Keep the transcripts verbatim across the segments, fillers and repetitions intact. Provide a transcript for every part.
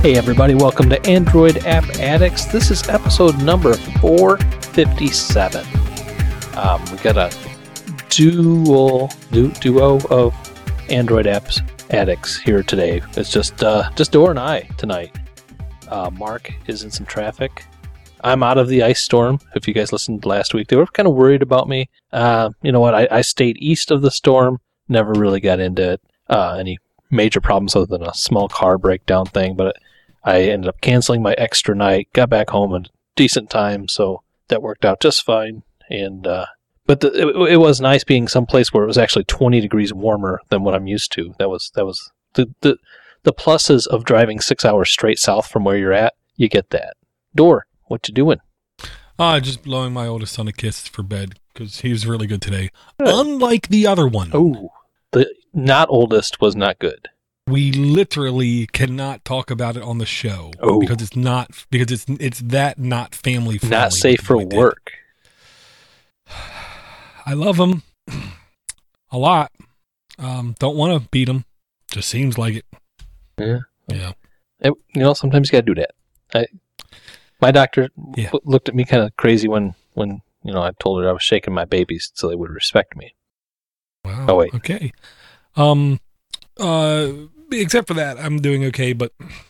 Hey everybody, welcome to Android App Addicts. This is episode number four fifty-seven. Um, we got a dual du- duo of Android Apps Addicts here today. It's just uh, just Dor and I tonight. Uh, Mark is in some traffic. I'm out of the ice storm. If you guys listened last week, they were kind of worried about me. Uh, you know what? I, I stayed east of the storm. Never really got into it. Uh, any major problems other than a small car breakdown thing, but I ended up canceling my extra night, got back home in decent time, so that worked out just fine. And uh, but the, it, it was nice being someplace where it was actually twenty degrees warmer than what I'm used to. That was that was the the, the pluses of driving six hours straight south from where you're at. You get that. Dor, what you doing? Uh, just blowing my oldest son a kiss for bed because he was really good today. Good. Unlike the other one. Oh, the not oldest was not good. We literally cannot talk about it on the show oh. because it's not because it's it's that not family friendly. Not safe for work. I love him a lot. Um, don't want to beat him. Just seems like it. Yeah, yeah. It, you know, sometimes you got to do that. I, my doctor yeah. w- looked at me kind of crazy when when you know I told her I was shaking my babies so they would respect me. Wow. Oh wait. Okay. Um. Uh. Except for that, I'm doing okay, but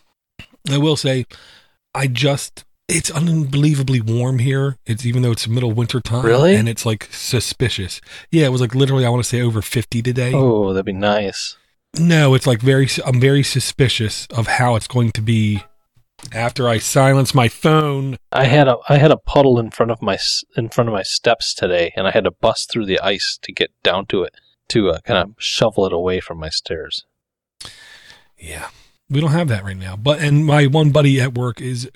I will say, I just, it's unbelievably warm here. It's even though it's middle winter time. Really? And it's like suspicious. Yeah, it was like literally, I want to say over fifty today. Oh, that'd be nice. No, it's like very, I'm very suspicious of how it's going to be after I silence my phone. I had a, I had a puddle in front of my, in front of my steps today, and I had to bust through the ice to get down to it, to uh, kind of shovel it away from my stairs. Yeah, we don't have that right now. But and my one buddy at work is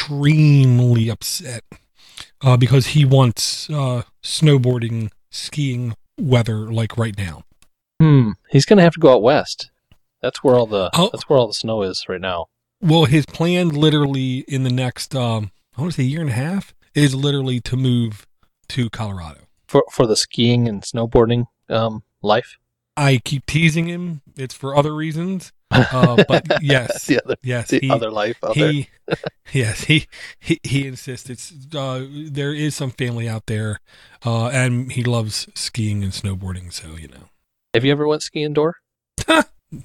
extremely upset uh, because he wants uh, snowboarding, skiing weather like right now. Hmm. He's gonna have to go out west. That's where all the oh. that's where all the snow is right now. Well, his plan literally in the next um, I want to say year and a half is literally to move to Colorado for for the skiing and snowboarding um, life. I keep teasing him. It's for other reasons. Uh, but yes, the other, yes, the he, other life. Out he, yes, he, he, he insists. It's uh, there is some family out there, uh, and he loves skiing and snowboarding. So you know. Have you ever went skiing, Dor? No.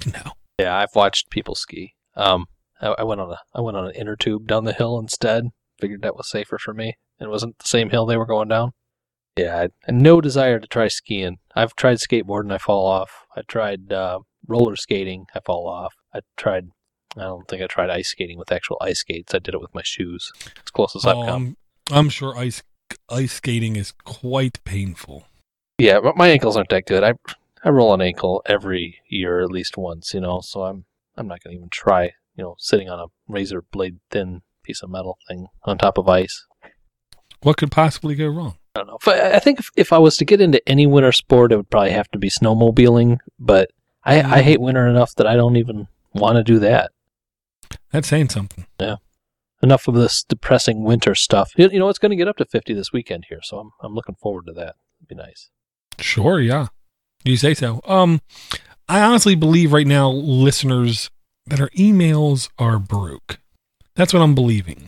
Yeah, I've watched people ski. Um, I, I went on a I went on an inner tube down the hill instead. Figured that was safer for me. It wasn't the same hill they were going down. Yeah, I had no desire to try skiing. I've tried skateboarding, I fall off. I tried uh, roller skating, I fall off. I tried, I don't think I tried ice skating with actual ice skates. I did it with my shoes. As close as I've um, come. I'm sure ice ice skating is quite painful. Yeah, but my ankles aren't that good. I I roll an ankle every year at least once, you know, so I'm I'm not going to even try, you know, sitting on a razor blade thin piece of metal thing on top of ice. What could possibly go wrong? I don't know. If I, I think if, if I was to get into any winter sport, it would probably have to be snowmobiling, but I, I hate winter enough that I don't even want to do that. That's saying something. Yeah. Enough of this depressing winter stuff. You, you know, it's going to get up to fifty this weekend here, so I'm I'm looking forward to that. It'd be nice. Sure, yeah. You say so. Um, I honestly believe right now, listeners, that our emails are broke. That's what I'm believing.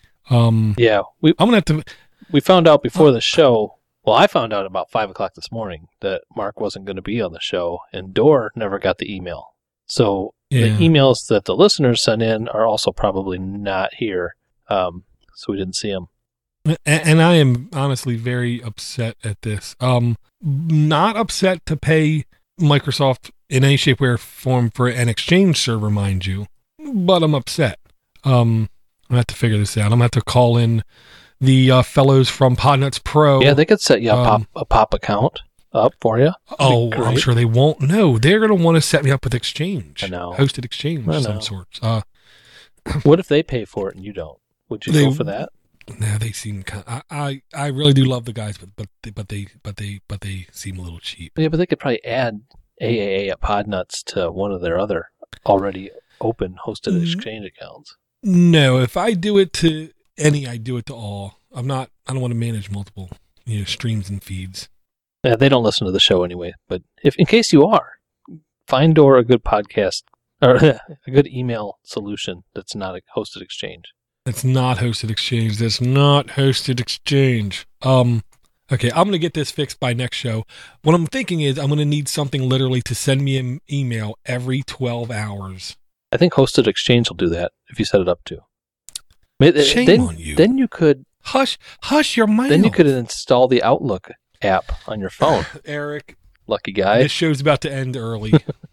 Um, yeah. We, I'm going to have to... We found out before the show, well, I found out about five o'clock this morning that Mark wasn't going to be on the show, and Dor never got the email. So yeah. The emails that the listeners sent in are also probably not here, um, so we didn't see them. And, and I am honestly very upset at this. Um, not upset to pay Microsoft in any shape, way, or form for an Exchange server, mind you, but I'm upset. Um, I'm going to have to figure this out. I'm going to have to call in the uh, fellows from Podnuts Pro. Yeah, they could set you a, um, pop, a pop account up for you. That'd oh, I'm sure they won't. No, they're going to want to set me up with Exchange. I know. Hosted Exchange of some sort. Uh, what if they pay for it and you don't? Would you they, go for that? No, they seem kind of, I, I, I really do love the guys, but but they, but they but they but they seem a little cheap. Yeah, but they could probably add A A A at Podnuts to one of their other already open hosted mm-hmm. Exchange accounts. No, if I do it to any, I do it to all. I'm not. I don't want to manage multiple, you know, streams and feeds. Yeah, they don't listen to the show anyway. But if, in case you are, find Dor a good podcast or a good email solution that's not a hosted exchange. It's not hosted exchange. That's not hosted exchange. Um, okay, I'm going to get this fixed by next show. What I'm thinking is I'm going to need something literally to send me an email every twelve hours. I think hosted exchange will do that if you set it up to. Shame then, on you. Then you could hush, hush your mouth. Then you could install the Outlook app on your phone. Eric, lucky guy. This show's about to end early.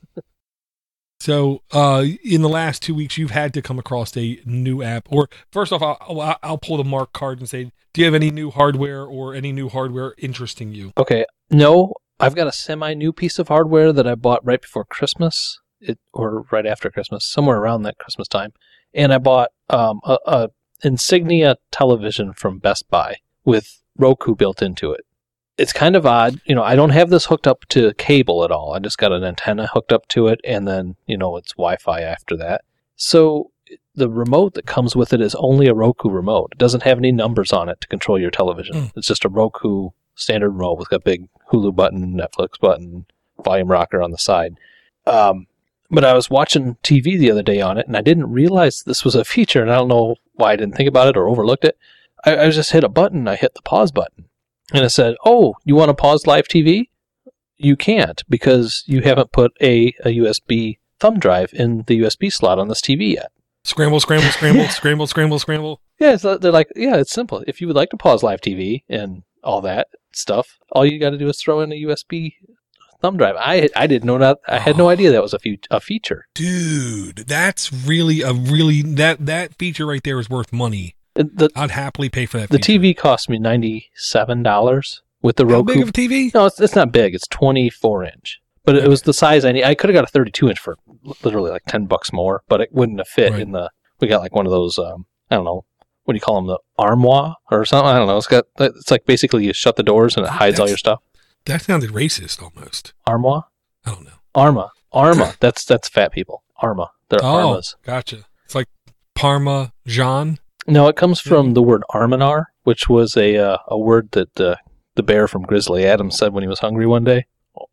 So, uh, in the last two weeks, you've had to come across a new app. Or first off, I'll, I'll pull the Mark card and say, do you have any new hardware or any new hardware interesting you? Okay, no, I've got a semi-new piece of hardware that I bought right before Christmas, it, or right after Christmas, somewhere around that Christmas time. And I bought um, a, a Insignia television from Best Buy with Roku built into it. It's kind of odd. You know, I don't have this hooked up to cable at all. I just got an antenna hooked up to it, and then, you know, it's Wi-Fi after that. So the remote that comes with it is only a Roku remote. It doesn't have any numbers on it to control your television. Mm. It's just a Roku standard remote with a big Hulu button, Netflix button, volume rocker on the side. Um, but I was watching T V the other day on it, and I didn't realize this was a feature, and I don't know why I didn't think about it or overlooked it. I, I just hit a button. I hit the pause button. And it said, oh, you want to pause live T V? You can't because you haven't put a, a U S B thumb drive in the U S B slot on this T V yet. Scramble, scramble, scramble, scramble, scramble, scramble. Yeah, so they're like, yeah, it's simple. If you would like to pause live T V and all that stuff, all you got to do is throw in a U S B thumb drive. I I didn't know that. I had no idea that was a, fe- a feature. Dude, that's really a really, that, that feature right there is worth money. The, I'd happily pay for that. The feature. T V cost me ninety-seven dollars with the Roku. How big of a T V? No, it's, it's not big. It's twenty-four inch. But it was the size I need. I could have got a thirty-two inch for literally like ten bucks more, but it wouldn't have fit right. in the. We got like one of those. Um, I don't know. What do you call them? The armoire or something? I don't know. It's got. It's like basically you shut the doors and it hides That's, all your stuff. That sounded racist almost. Armoire? I don't know. Arma. Arma. that's that's fat people. Arma. They're oh, Armas. Gotcha. It's like Parmesan. No, it comes from the word arminar, which was a uh, a word that uh, the bear from Grizzly Adams said when he was hungry one day.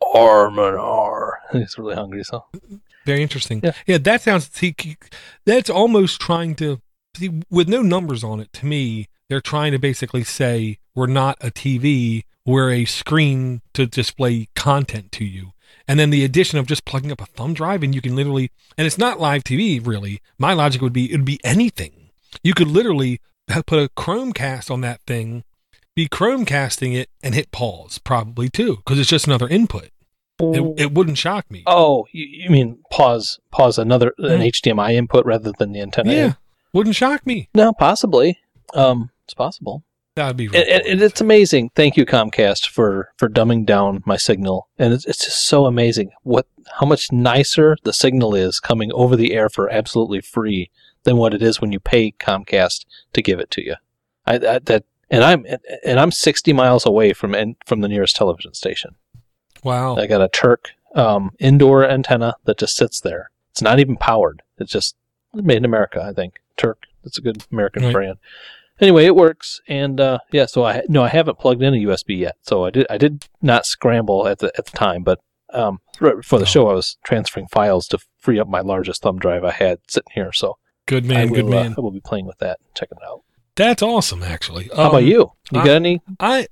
Arminar. He's really hungry, so. Very interesting. Yeah, yeah that sounds, see, that's almost trying to, see, with no numbers on it, to me, they're trying to basically say, we're not a T V, we're a screen to display content to you. And then the addition of just plugging up a thumb drive and you can literally, and it's not live T V, really. My logic would be, it would be anything. You could literally put a Chromecast on that thing, be Chromecasting it, and hit pause, probably, too, because it's just another input. It, it wouldn't shock me. Oh, you, you mean pause pause another an mm. H D M I input rather than the antenna? Yeah, in? Wouldn't shock me. No, possibly. Um, it's possible. That would be really and, and it's amazing. Thank you, Comcast, for, for dumbing down my signal. And it's, it's just so amazing what how much nicer the signal is coming over the air for absolutely free than what it is when you pay Comcast to give it to you. I, I that and I'm and I'm sixty miles away from from the nearest television station. Wow! I got a Turk um, indoor antenna that just sits there. It's not even powered. It's just made in America, I think. Turk. It's a good American right. brand. Anyway, it works, and uh, yeah. So I no, I haven't plugged in a U S B yet. So I did I did not scramble at the at the time, but um, right before the oh. show, I was transferring files to free up my largest thumb drive I had sitting here. So. Good man, will, good man. Uh, I will be playing with that, checking it out. That's awesome, actually. How um, about you? You I, got any? I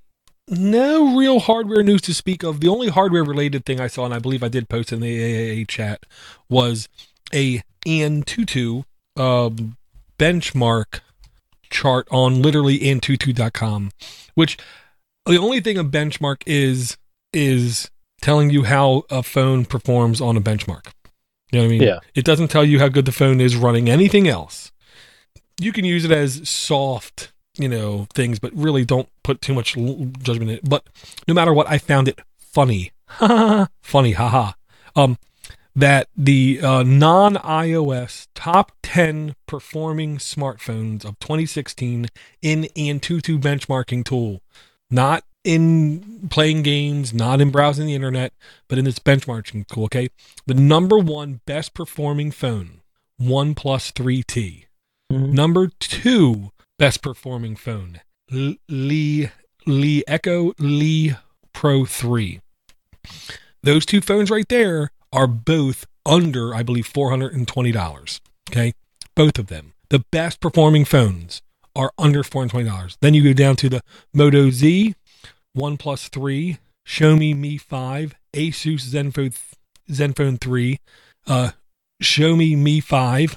no real hardware news to speak of. The only hardware related thing I saw, and I believe I did post in the A A A chat, was a Antutu um, benchmark chart on literally Antutu dot com, which the only thing a benchmark is is telling you how a phone performs on a benchmark. You know what I mean? Yeah. It doesn't tell you how good the phone is running anything else. You can use it as soft, you know, things, but really don't put too much judgment in it. But no matter what, I found it funny. funny, haha. Um, that the uh, non-iOS top ten performing smartphones of twenty sixteen in Antutu benchmarking tool, not in playing games, not in browsing the internet, but in this benchmarking tool, okay? The number one best performing phone, OnePlus three T. Mm-hmm. Number two best performing phone, Lee Lee Echo Lee Pro three. Those two phones right there are both under, I believe, four hundred twenty dollars. Okay. Both of them. The best performing phones are under four hundred twenty dollars. Then you go down to the Moto Z, OnePlus three, Xiaomi Mi five, Asus Zenfone, Zenfone three, uh, Xiaomi Mi five,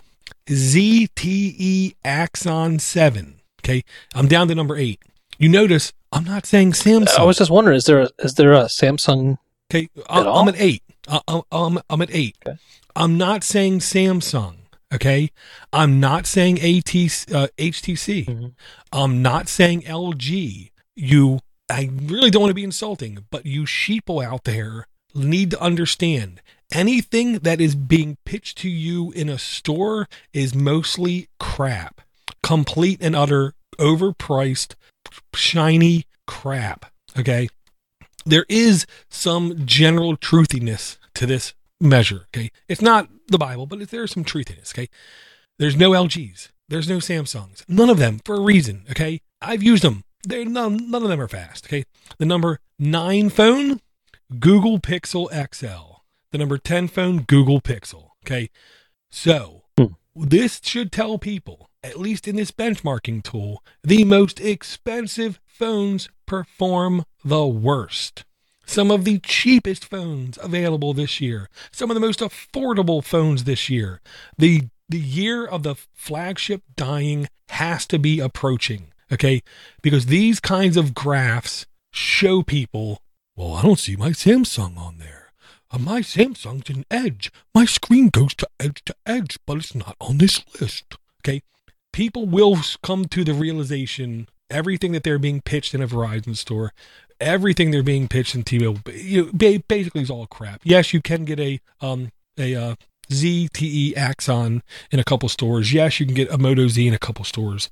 Z T E Axon seven. Okay. I'm down to number eight. You notice I'm not saying Samsung. I was just wondering, is there a, is there a Samsung? Okay. I'm, I'm at eight. I'm, I'm, I'm at eight. Okay. I'm not saying Samsung. Okay. I'm not saying AT, uh, H T C. Mm-hmm. I'm not saying L G. You, I really don't want to be insulting, but you sheeple out there need to understand anything that is being pitched to you in a store is mostly crap. Complete and utter overpriced, shiny crap. Okay. There is some general truthiness to this measure. Okay. It's not the Bible, but there's some truthiness. Okay. There's no L Gs. There's no Samsungs. None of them for a reason. Okay. I've used them. They're none, none of them are fast. Okay. The number nine phone, Google Pixel X L. The number ten phone, Google Pixel. Okay. So hmm. this should tell people, at least in this benchmarking tool, the most expensive phones perform the worst. Some of the cheapest phones available this year. Some of the most affordable phones this year. The the year of the flagship dying has to be approaching, okay? Because these kinds of graphs show people, well, I don't see my Samsung on there. Uh, my Samsung's an Edge. My screen goes to edge to edge, but it's not on this list, okay? People will come to the realization everything that they're being pitched in a Verizon store, everything they're being pitched in T-Mobile, you know, basically is all crap. Yes, you can get a um a uh, Z T E Axon in a couple stores. Yes, you can get a Moto Z in a couple stores.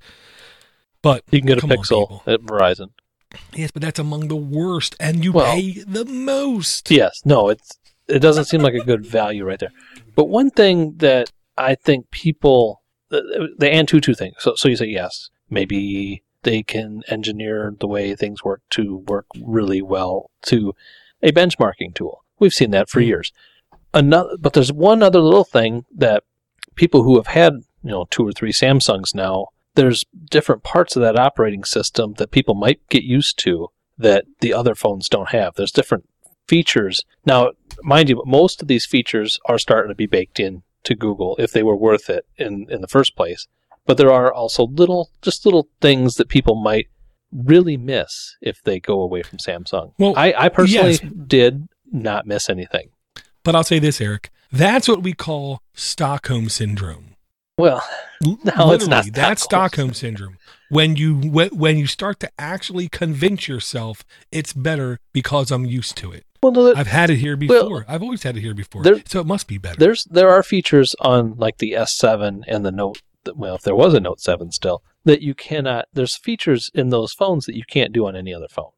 But you can get a Pixel on, at Verizon. Yes, but that's among the worst, and you well, pay the most. Yes, no, it's it doesn't seem like a good value right there. But one thing that I think people the, the Antutu thing. So so you say yes, maybe they can engineer the way things work to work really well to a benchmarking tool. We've seen that for mm-hmm. years. Another, but there's one other little thing that people who have had, you know, two or three Samsungs now, there's different parts of that operating system that people might get used to that the other phones don't have. There's different features. Now, mind you, most of these features are starting to be baked in to Google if they were worth it in, in the first place. But there are also little, just little things that people might really miss if they go away from Samsung. Well, I, I personally yes. did not miss anything. But I'll say this, Eric. That's what we call Stockholm Syndrome. Well, no, literally, it's not. That's Stockholm Syndrome. When you when you start to actually convince yourself it's better because I'm used to it. Well, no, that, I've had it here before. Well, I've always had it here before. There, so it must be better. There's there are features on like the S seven and the Note. Well, if there was a Note seven still, that you cannot. There's features in those phones that you can't do on any other phone.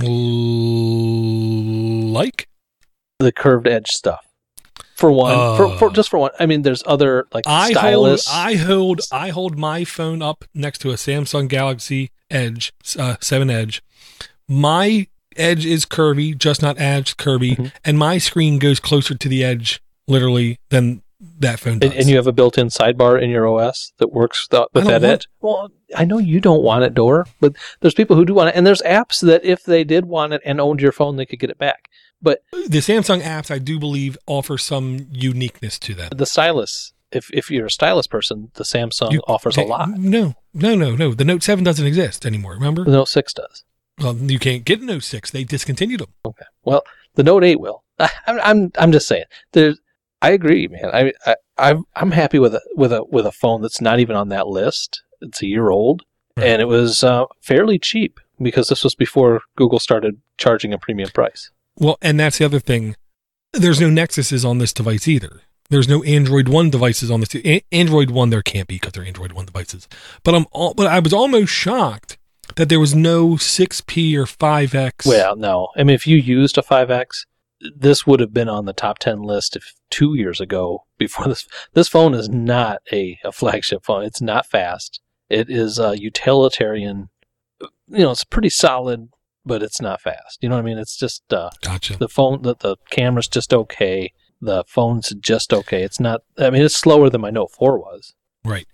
Like the curved edge stuff. For one, uh, for, for just for one. I mean, there's other like I stylus. Hold, I hold I hold my phone up next to a Samsung Galaxy Edge uh, seven Edge. My edge is curvy, just not edge curvy, mm-hmm. and my screen goes closer to the edge, literally, than that phone does. And, and you have a built-in sidebar in your O S that works th- with that edge. Well, I know you don't want it, Dor, but there's people who do want it, and there's apps that if they did want it and owned your phone, they could get it back. But the Samsung apps, I do believe, offer some uniqueness to them. The stylus, if if you're a stylus person, the Samsung you, offers okay, a lot. No, no, no, no. The Note seven doesn't exist anymore, remember? The Note six does. Well, you can't get Note six. They discontinued them. Okay. Well, the Note eight will. I, I'm I'm I'm just saying. There's. I agree, man. I I I'm, I'm happy with a with a with a phone that's not even on that list. It's a year old, right. And it was uh, fairly cheap because this was before Google started charging a premium price. Well, and that's the other thing. There's no Nexuses on this device either. There's no Android One devices on this. A- Android One there can't be because they're Android One devices. But I'm all, but I was almost shocked that there was no six P or five X. Well, no. I mean, if you used a five X, this would have been on the top ten list if two years ago. Before this, this phone is not a, a flagship phone. It's not fast. It is a utilitarian. You know, it's pretty solid. But it's not fast. You know what I mean? It's just uh, gotcha. The phone, the, the camera's just okay. the phone's just okay. It's not. I mean, it's slower than my Note four was. Right.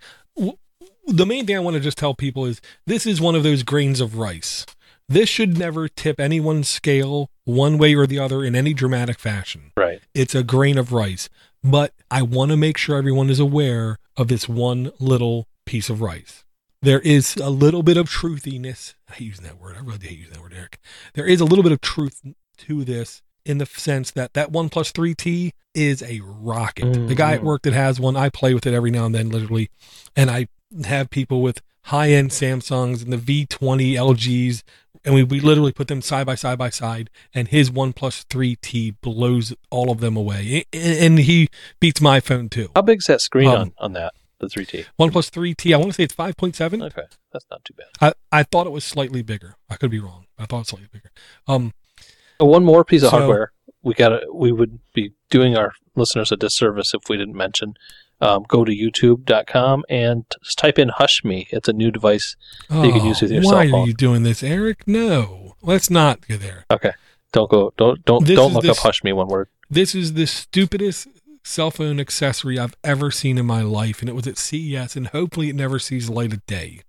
The main thing I want to just tell people is this is one of those grains of rice. This should never tip anyone's scale one way or the other in any dramatic fashion. Right. It's a grain of rice. But I want to make sure everyone is aware of this one little piece of rice. There is a little bit of truthiness. I hate using that word. I really hate using that word, Eric. There is a little bit of truth to this in the sense that that OnePlus three T is a rocket. Mm-hmm. The guy at work that has one, I play with it every now and then, literally. And I have people with high-end Samsungs and the V twenty L Gs, and we, we literally put them side by side by side, and his OnePlus three T blows all of them away. And, and he beats my phone too. How big's that screen Um, on, on that, the three T? OnePlus three T, I want to say it's five point seven. Okay, that's not too bad. I, I thought it was slightly bigger. I could be wrong. I thought it was slightly bigger. Um, Uh, One more piece of So- hardware. We got. We would be doing our listeners a disservice if we didn't mention. Um, go to YouTube dot com and just type in Hush Me. It's a new device that you can use with your why cell phone. are you doing this, Eric? No, let's not go there. Okay. Don't go. Don't don't This don't is look this- up Hush Me one word. This is the stupidest cell phone accessory I've ever seen in my life, and it was at C E S, and hopefully it never sees the light of day.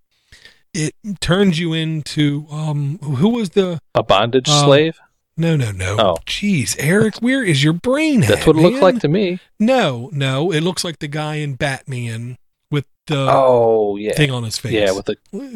It turns you into um. Who was the? A bondage Um, slave. No, no, no. Oh. Jeez, Eric, where is your brain? That's at, what it looks man? like to me. No, no, it looks like the guy in Batman with the Oh yeah. thing on his face. Yeah, with the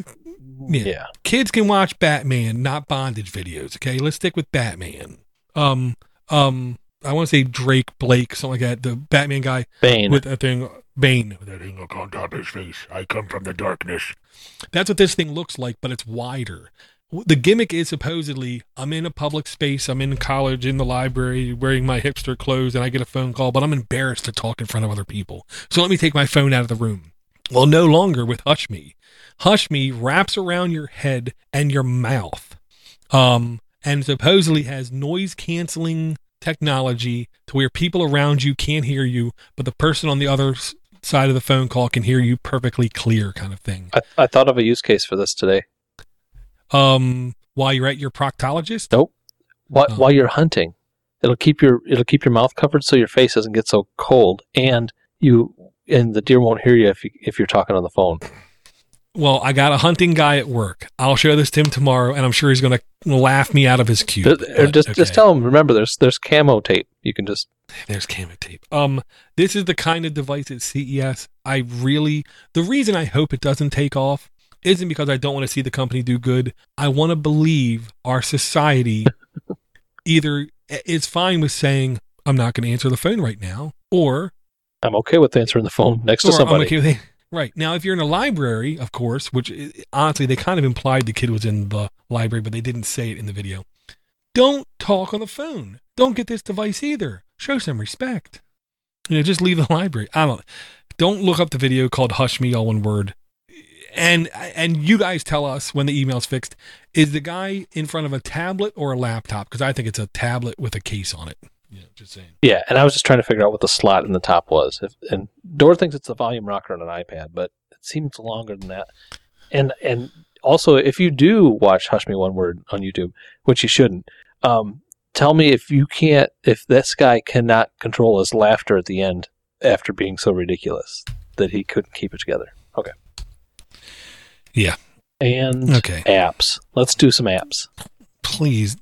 Yeah. yeah. Kids can watch Batman, not bondage videos. Okay, let's stick with Batman. Um, um, I want to say Drake Blake, something like that. The Batman guy Bane. with that thing, Bane, with that thing on top of his face. I come from the darkness. That's what this thing looks like, but it's wider. The gimmick is supposedly I'm in a public space, I'm in college, in the library, wearing my hipster clothes, and I get a phone call, but I'm embarrassed to talk in front of other people. So let me take my phone out of the room. Well, no longer with Hush Me. Hush Me wraps around your head and your mouth, um, and supposedly has noise canceling technology to where people around you can't hear you, but the person on the other s- side of the phone call can hear you perfectly clear, kind of thing. I, I thought of a use case for this today. Um, while you're at your proctologist? Nope. While, Oh. while you're hunting, it'll keep your it'll keep your mouth covered so your face doesn't get so cold, and you and the deer won't hear you if you, if you're talking on the phone. Well, I got a hunting guy at work. I'll show this to him tomorrow, and I'm sure he's going to laugh me out of his cube. Just, or but just okay. just tell them. Remember, there's there's camo tape. You can just There's camo tape. Um, this is the kind of device at C E S. I really, the reason I hope it doesn't take off isn't because I don't want to see the company do good. I want to believe our society either is fine with saying, I'm not going to answer the phone right now, or I'm okay with answering the phone next to Or I'm somebody. okay with it. Right. Now, if you're in a library, of course, which uh, honestly, they kind of implied the kid was in the library, but they didn't say it in the video. Don't talk on the phone. Don't get this device either. Show some respect. You know, just leave the library. I don't Don't look up the video called Hush Me, all one word. And and you guys tell us when the email's fixed, is the guy in front of a tablet or a laptop? Because I think it's a tablet with a case on it. Yeah, just saying. Yeah, and I was just trying to figure out what the slot in the top was. If, and Dora thinks it's a volume rocker on an iPad, but it seems longer than that. And and also, if you do watch Hush Me One Word on YouTube, which you shouldn't, um, tell me if you can't, if this guy cannot control his laughter at the end after being so ridiculous that he couldn't keep it together. Okay. Yeah. And Okay. apps. Let's do some apps. Please.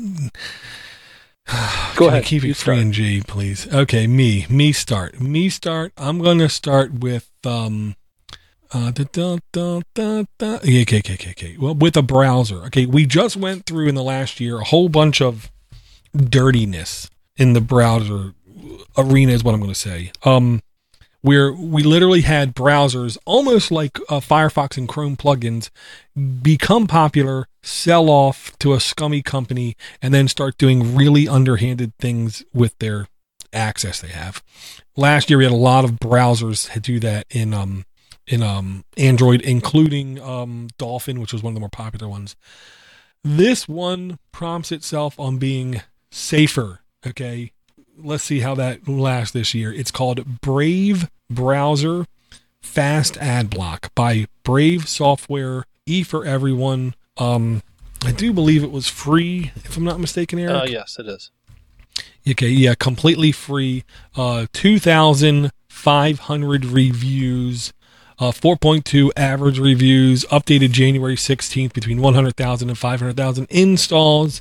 Go Can I ahead. keep You it free and G, please. Okay, me. Me start. Me start. I'm going to start with, um, uh, da, da, da, da, da. Yeah, okay, okay, okay, okay. Well, with a browser. Okay, we just went through in the last year a whole bunch of dirtiness in the browser arena is what I'm going to say. Um, where we literally had browsers almost like uh, Firefox and Chrome plugins become popular, sell off to a scummy company, and then start doing really underhanded things with their access they have. Last year we had a lot of browsers to do that in um in um Android, including um Dolphin, which was one of the more popular ones. This one prompts itself on being safer. Okay, let's see how that lasts this year. It's called Brave Browser Fast Ad Block by Brave Software, E for everyone. Um, I do believe it was free, if I'm not mistaken, Eric. Uh, yes, it is. Okay, yeah, completely free. Uh, two thousand five hundred reviews, uh, four point two average reviews, updated January sixteenth, between one hundred thousand and five hundred thousand installs.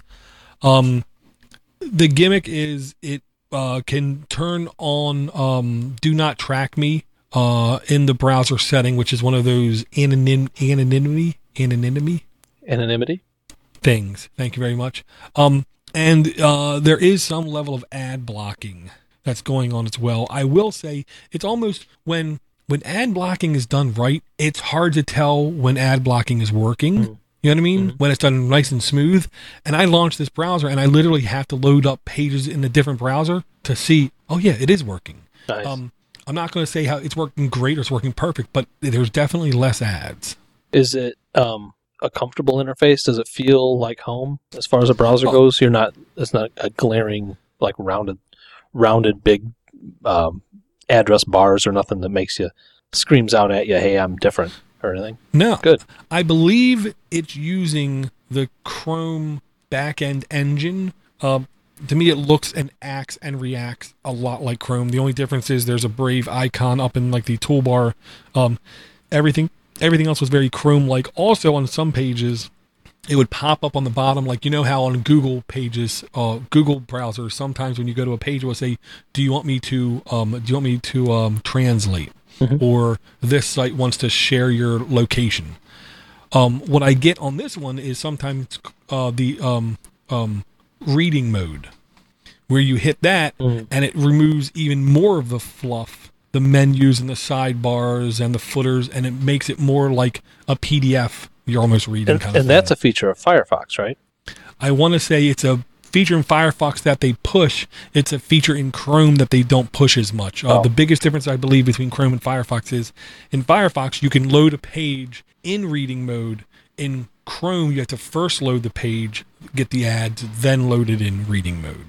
Um, the gimmick is it uh, can turn on um, Do Not Track Me uh, in the browser setting, which is one of those anonym, anonymity, anonymity? Anonymity? Things. Thank you very much. Um, And uh, there is some level of ad blocking that's going on as well. I will say it's almost when when ad blocking is done right, it's hard to tell when ad blocking is working. Mm. You know what I mean? Mm-hmm. When it's done nice and smooth. And I launched this browser and I literally have to load up pages in a different browser to see, oh yeah, it is working. Nice. Um, I'm not going to say how it's working great or it's working perfect, but there's definitely less ads. Is it... um a comfortable interface? Does it feel like home as far as a browser oh. goes? You're not, it's not a glaring, like rounded, rounded big um, address bars or nothing that makes you, screams out at you, hey, I'm different or anything? No. Good. I believe it's using the Chrome backend engine. Uh, to me, it looks and acts and reacts a lot like Chrome. The only difference is there's a Brave icon up in like the toolbar. Um, everything Everything else was very Chrome-like. Also, on some pages, it would pop up on the bottom, like you know how on Google pages, uh, Google browsers, sometimes when you go to a page, it will say, "Do you want me to? Um, do you want me to um, translate?" Mm-hmm. Or this site wants to share your location. Um, what I get on this one is sometimes uh, the um, um, reading mode, where you hit that mm-hmm. and it removes even more of the fluff. The menus and the sidebars and the footers, and it makes it more like a P D F you're almost reading. And, kind of and thing. That's a feature of Firefox, right? I want to say it's a feature in Firefox that they push. It's a feature in Chrome that they don't push as much. Uh, oh. The biggest difference, I believe, between Chrome and Firefox is in Firefox, you can load a page in reading mode. In Chrome, you have to first load the page, get the ads, then load it in reading mode.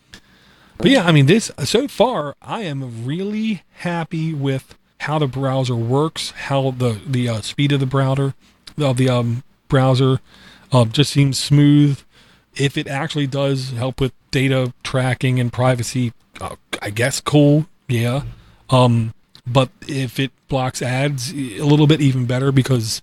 But yeah, I mean, this so far, I am really happy with how the browser works, how the the uh, speed of the browser, of the um, browser, uh, just seems smooth. If it actually does help with data tracking and privacy, uh, I guess cool, yeah. Um, but if it blocks ads, a little bit even better, because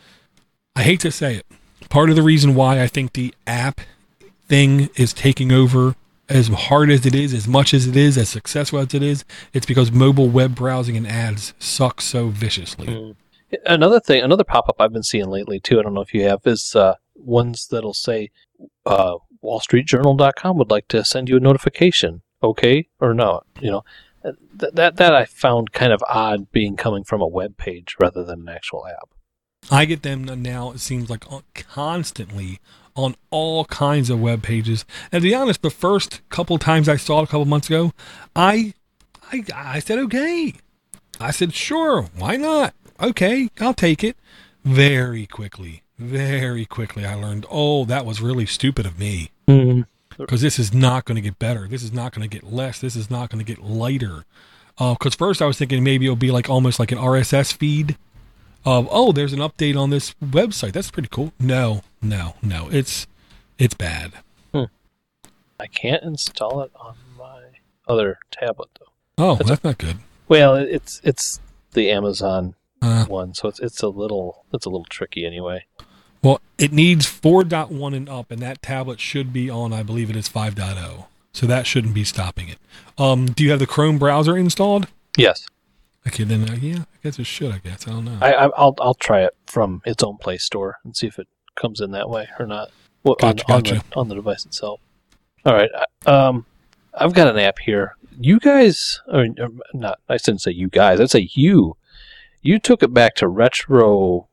I hate to say it, part of the reason why I think the app thing is taking over. As hard as it is, as much as it is, as successful as it is, it's because mobile web browsing and ads suck so viciously. Mm. Another thing, another pop-up I've been seeing lately, too, I don't know if you have, is uh, ones that'll say, uh, wall street journal dot com would like to send you a notification, okay or no? You know, th- that that I found kind of odd, being coming from a web page rather than an actual app. I get them now, it seems like, constantly on all kinds of web pages. And to be honest, the first couple times I saw it a couple months ago, I, I, I said, okay. I said, sure, why not? Okay, I'll take it. Very quickly, very quickly, I learned, oh, that was really stupid of me. Mm-hmm. Because this is not going to get better. This is not going to get less. This is not going to get lighter. Because uh, first I was thinking maybe it'll be like almost like an R S S feed. Of, oh, there's an update on this website. That's pretty cool. No, no, no. It's it's bad. Hmm. I can't install it on my other tablet, though. Oh, that's, that's not good. Well, it's it's the Amazon uh, one, so it's it's a little it's a little tricky anyway. Well, it needs four point one and up, and that tablet should be on, I believe it is five point oh. So that shouldn't be stopping it. Um, do you have the Chrome browser installed? Yes. Okay, then uh, yeah, I guess it should. I guess I don't know. I, I, I'll I'll try it from its own Play Store and see if it comes in that way or not. Well, gotcha, on, gotcha. On, the, on the device itself. All right. Um, I've got an app here. You guys, or not? I shouldn't say you guys. I'd say you. You took it back to retro,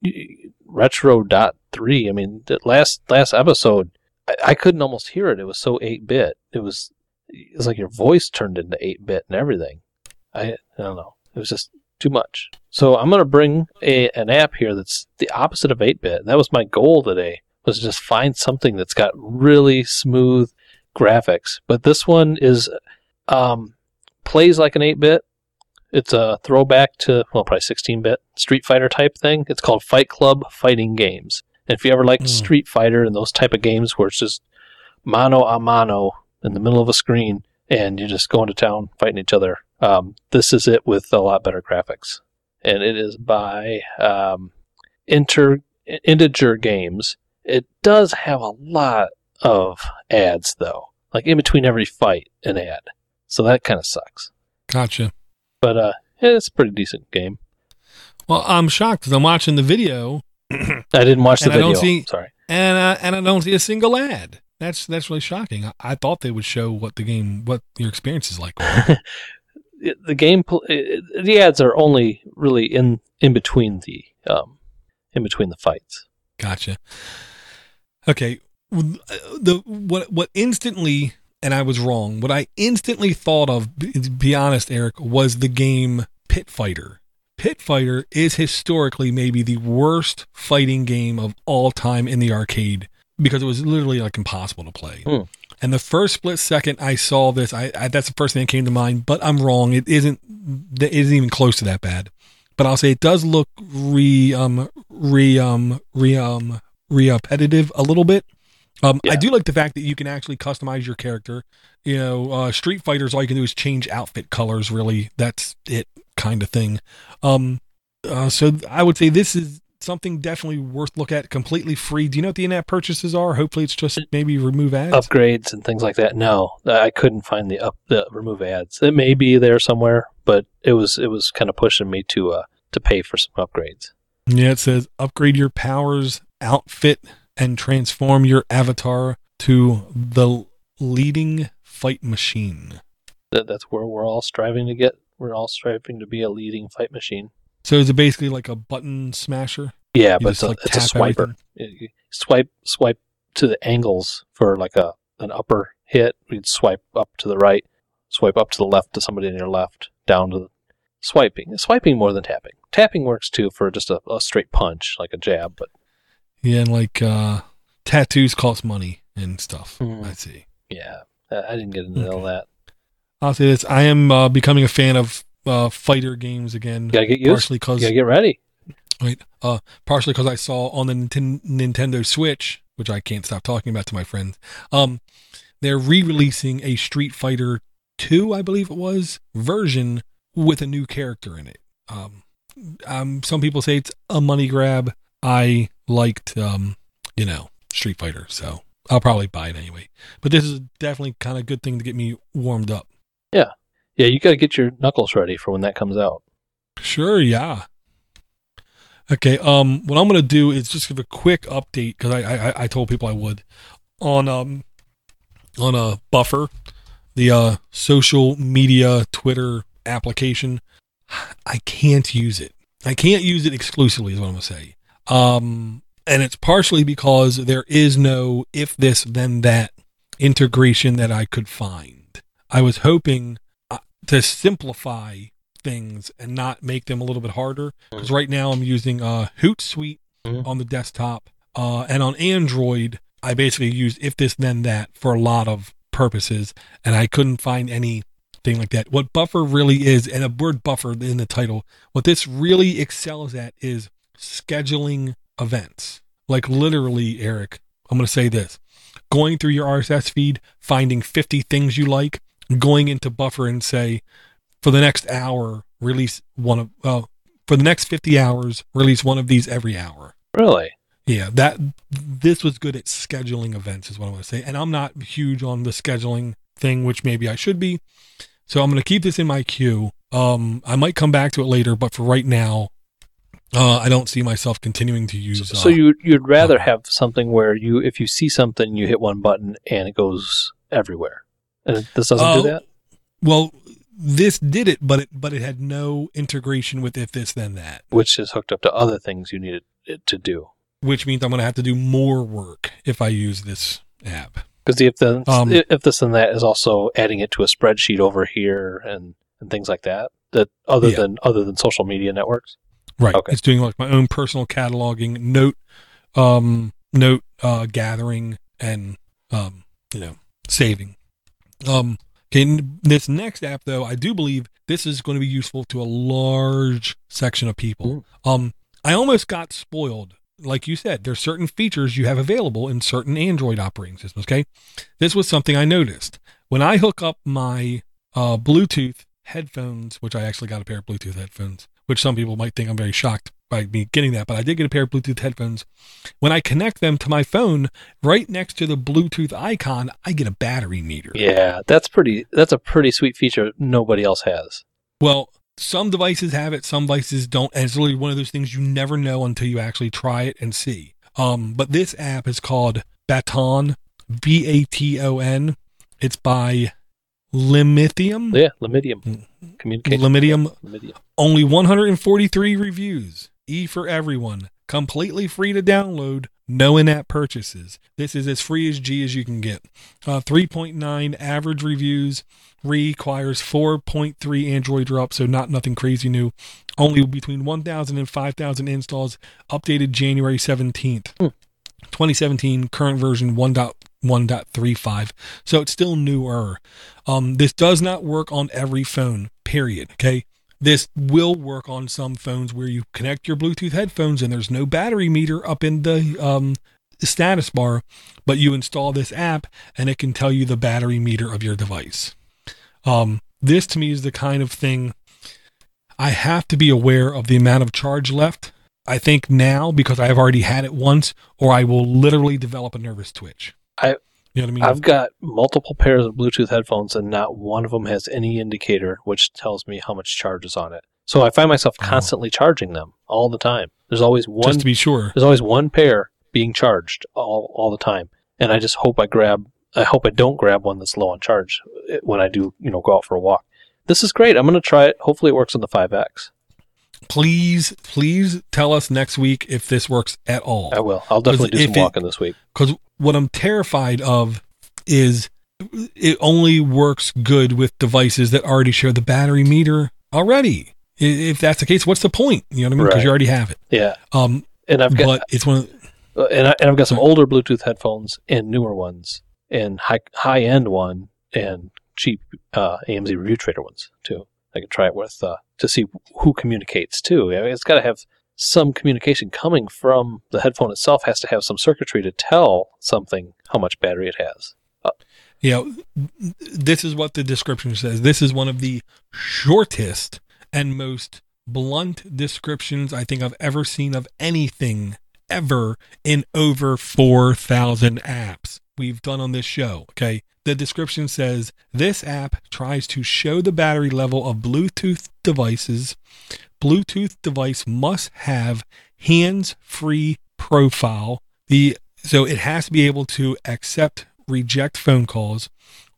retro dot three. I mean, the last last episode, I, I couldn't almost hear it. It was so eight bit. It was it was like your voice turned into eight bit and everything. I I don't know. It was just too much. So I'm going to bring a, an app here that's the opposite of eight bit. That was my goal today, was to just find something that's got really smooth graphics. But this one is um, plays like an eight bit. It's a throwback to, well, probably sixteen bit Street Fighter type thing. It's called Fight Club Fighting Games. And if you ever liked mm. Street Fighter and those type of games where it's just mano a mano in the middle of a screen, and you're just going to town fighting each other. Um, this is it with a lot better graphics. And it is by um, Inter, Integer Games. It does have a lot of ads, though. Like in between every fight, an ad. So that kind of sucks. Gotcha. But uh, it's a pretty decent game. Well, I'm shocked because I'm watching the video. I didn't watch the and video. I don't see, Sorry. And uh, and I don't see a single ad. That's that's really shocking. I, I thought they would show what the game, what your experience is like. The game, the ads are only really in, in between the um, in between the fights. Gotcha. Okay. The what what instantly, and I was wrong. What I instantly thought of, to be honest, Eric, was the game Pit Fighter. Pit Fighter is historically maybe the worst fighting game of all time in the arcade because it was literally like impossible to play. Mm. And the first split second I saw this, I, I that's the first thing that came to mind. But I'm wrong. It isn't. It isn't even close to that bad. But I'll say it does look re um re um re um repetitive a little bit. Um, yeah. I do like the fact that you can actually customize your character. You know, uh, Street Fighters, all you can do is change outfit colors. Really, that's it, kind of thing. Um, uh, so I would say this is something definitely worth look at. Completely free. Do you know what the in-app purchases are? Hopefully, it's just maybe remove ads, upgrades, and things like that. No, I couldn't find the up the remove ads. It may be there somewhere, but it was it was kind of pushing me to uh to pay for some upgrades. Yeah, it says upgrade your powers, outfit, and transform your avatar to the leading fight machine. That, that's where we're all striving to get. We're all striving to be a leading fight machine. So is it basically like a button smasher? Yeah, you but it's, a, like it's a swiper. You swipe swipe to the angles for like a an upper hit. We'd swipe up to the right, swipe up to the left to somebody on your left, down to the swiping. Swiping more than tapping. Tapping works too for just a, a straight punch, like a jab, but yeah, and like uh, tattoos cost money and stuff. Mm. I see. Yeah, I didn't get into okay. all that. I'll say this: I am uh, becoming a fan of uh, fighter games again. You gotta get used. Partially because you gotta get ready. Right. Uh, partially because I saw on the Nint- Nintendo Switch, which I can't stop talking about to my friends. Um, they're re-releasing a Street Fighter two, I believe it was, version with a new character in it. Um, um, some people say it's a money grab. I liked, um, you know, Street Fighter, so I'll probably buy it anyway. But this is definitely kind of a good thing to get me warmed up. Yeah. Yeah, you got to get your knuckles ready for when that comes out. Sure, yeah. Okay, um, what I'm going to do is just give a quick update, because I, I I told people I would, on um on a Buffer, the uh, social media Twitter application. I can't use it. I can't use it exclusively is what I'm going to say. Um, and it's partially because there is no if this then that integration that I could find. I was hoping uh, to simplify things and not make them a little bit harder, because right now I'm using uh, Hootsuite mm-hmm. on the desktop, uh, and on Android I basically use if this then that for a lot of purposes, and I couldn't find anything like that. What Buffer really is, and a word buffer in the title, what this really excels at is scheduling events. Like literally, Eric, I'm going to say this: going through your R S S feed, finding fifty things you like, going into Buffer and say, for the next hour, release one of, well, for the next fifty hours, release one of these every hour. Really? Yeah, that, this was good at scheduling events is what I want to say. And I'm not huge on the scheduling thing, which maybe I should be. So I'm going to keep this in my queue. Um, I might come back to it later, but for right now, uh, I don't see myself continuing to use. So, so uh, you, you'd rather uh, have something where you, if you see something, you hit one button and it goes everywhere. And this doesn't uh, do that? Well, this did it, but it but it had no integration with if this then that, which is hooked up to other things you needed it to do. Which means I'm going to have to do more work if I use this app. Because the if the um, if this and that is also adding it to a spreadsheet over here and, and things like that. That other yeah. than other than social media networks. Right. Okay. It's doing like my own personal cataloging, note, um, note uh, gathering, and um, you know, saving. Um. Okay, this next app, though, I do believe this is going to be useful to a large section of people. Mm. Um, I almost got spoiled like you said, there's certain features you have available in certain Android operating systems. Okay. This was something I noticed when I hook up my uh, Bluetooth headphones, which I actually got a pair of Bluetooth headphones, which some people might think I'm very shocked by me getting that, but I did get a pair of Bluetooth headphones. When I connect them to my phone, right next to the Bluetooth icon, I get a battery meter. Yeah, that's pretty. That's a pretty sweet feature nobody else has. Well, some devices have it, some devices don't, and it's literally one of those things you never know until you actually try it and see. Um, but this app is called Baton, B A T O N. It's by Limitium. Yeah, Limitium. Communication. Limitium. Limitium. Only one hundred forty-three reviews. E for everyone. Completely free to download. No in-app purchases. This is as free as G as you can get. Uh, three point nine average reviews. Requires four point three Android drop, so not nothing crazy new. Only between one thousand and five thousand installs. Updated January seventeenth. Hmm. twenty seventeen. Current version one point one point three five. So it's still newer. Um, this does not work on every phone, period. Okay. This will work on some phones where you connect your Bluetooth headphones and there's no battery meter up in the um, status bar, but you install this app and it can tell you the battery meter of your device. Um, this to me is the kind of thing I have to be aware of the amount of charge left. I think now, because I've already had it once, or I will literally develop a nervous twitch. I You know what I mean? I've got multiple pairs of Bluetooth headphones, and not one of them has any indicator which tells me how much charge is on it. So I find myself constantly oh. charging them all the time. There's always one. Just to be sure. There's always one pair being charged all all the time, and I just hope I grab. I hope I don't grab one that's low on charge when I do, you know, go out for a walk. This is great. I'm going to try it. Hopefully, it works on the five X. Please, please tell us next week if this works at all. I will. I'll definitely do some it, walking this week. Because what I'm terrified of is it only works good with devices that already share the battery meter already. If that's the case, what's the point? You know what I mean? Because right. you already have it. Yeah. Um. And I've got. But it's one of. The, and I and I've got some older Bluetooth headphones and newer ones, and high high end one and cheap uh, A M Z Review Trader ones too. I could try it with uh, to see who communicates too. I mean, it's got to have some communication coming from the headphone itself. Has to have some circuitry to tell something how much battery it has. Uh, yeah, this is what the description says. This is one of the shortest and most blunt descriptions I think I've ever seen of anything ever in over four thousand apps we've done on this show. Okay. The description says, this app tries to show the battery level of Bluetooth devices. Bluetooth device must have hands-free profile. The so it has to be able to accept, reject phone calls,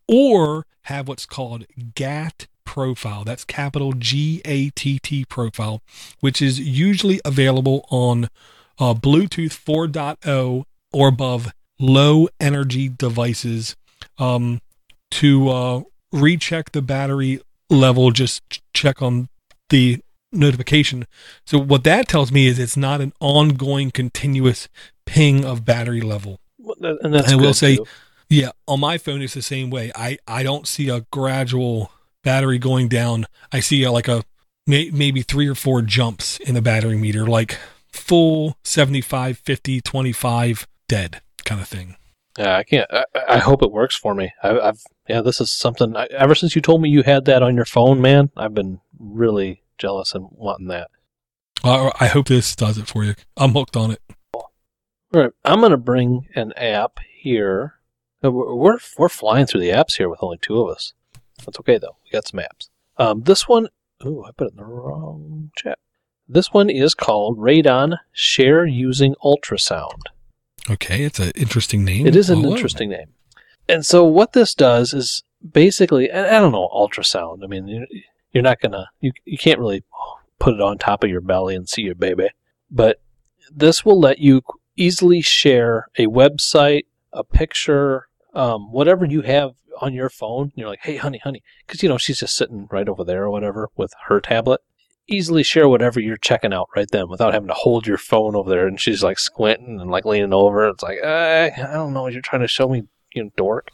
or have what's called G A T profile. That's capital G A T T profile, which is usually available on uh, Bluetooth four point oh or above low energy devices. Um, to uh, recheck the battery level, just check on the notification. So what that tells me is it's not an ongoing, continuous ping of battery level. And that's and I will say, too. yeah, on my phone it's the same way. I, I don't see a gradual battery going down. I see a, like a may, maybe three or four jumps in the battery meter, like full seventy-five, fifty, twenty-five, dead kind of thing. Yeah, I can't. I, I hope it works for me. I, I've yeah, this is something. I, ever since you told me you had that on your phone, man, I've been really jealous and wanting that. Uh, I hope this does it for you. I'm hooked on it. All right, I'm gonna bring an app here. We're we're, we're flying through the apps here with only two of us. That's okay though. We got some apps. Um, this one. Oh, I put it in the wrong chat. This one is called Radon Share Using Ultrasound. Okay, it's an interesting name. It is an oh, interesting name. And so what this does is basically, I don't know, ultrasound. I mean, you're not going to, you you can't really put it on top of your belly and see your baby. But this will let you easily share a website, a picture, um, whatever you have on your phone. You're like, hey, honey, honey. Because, you know, she's just sitting right over there or whatever with her tablet. Easily share whatever you're checking out right then without having to hold your phone over there, and she's like squinting and like leaning over. It's like, eh, I don't know what you're trying to show me, you know, dork.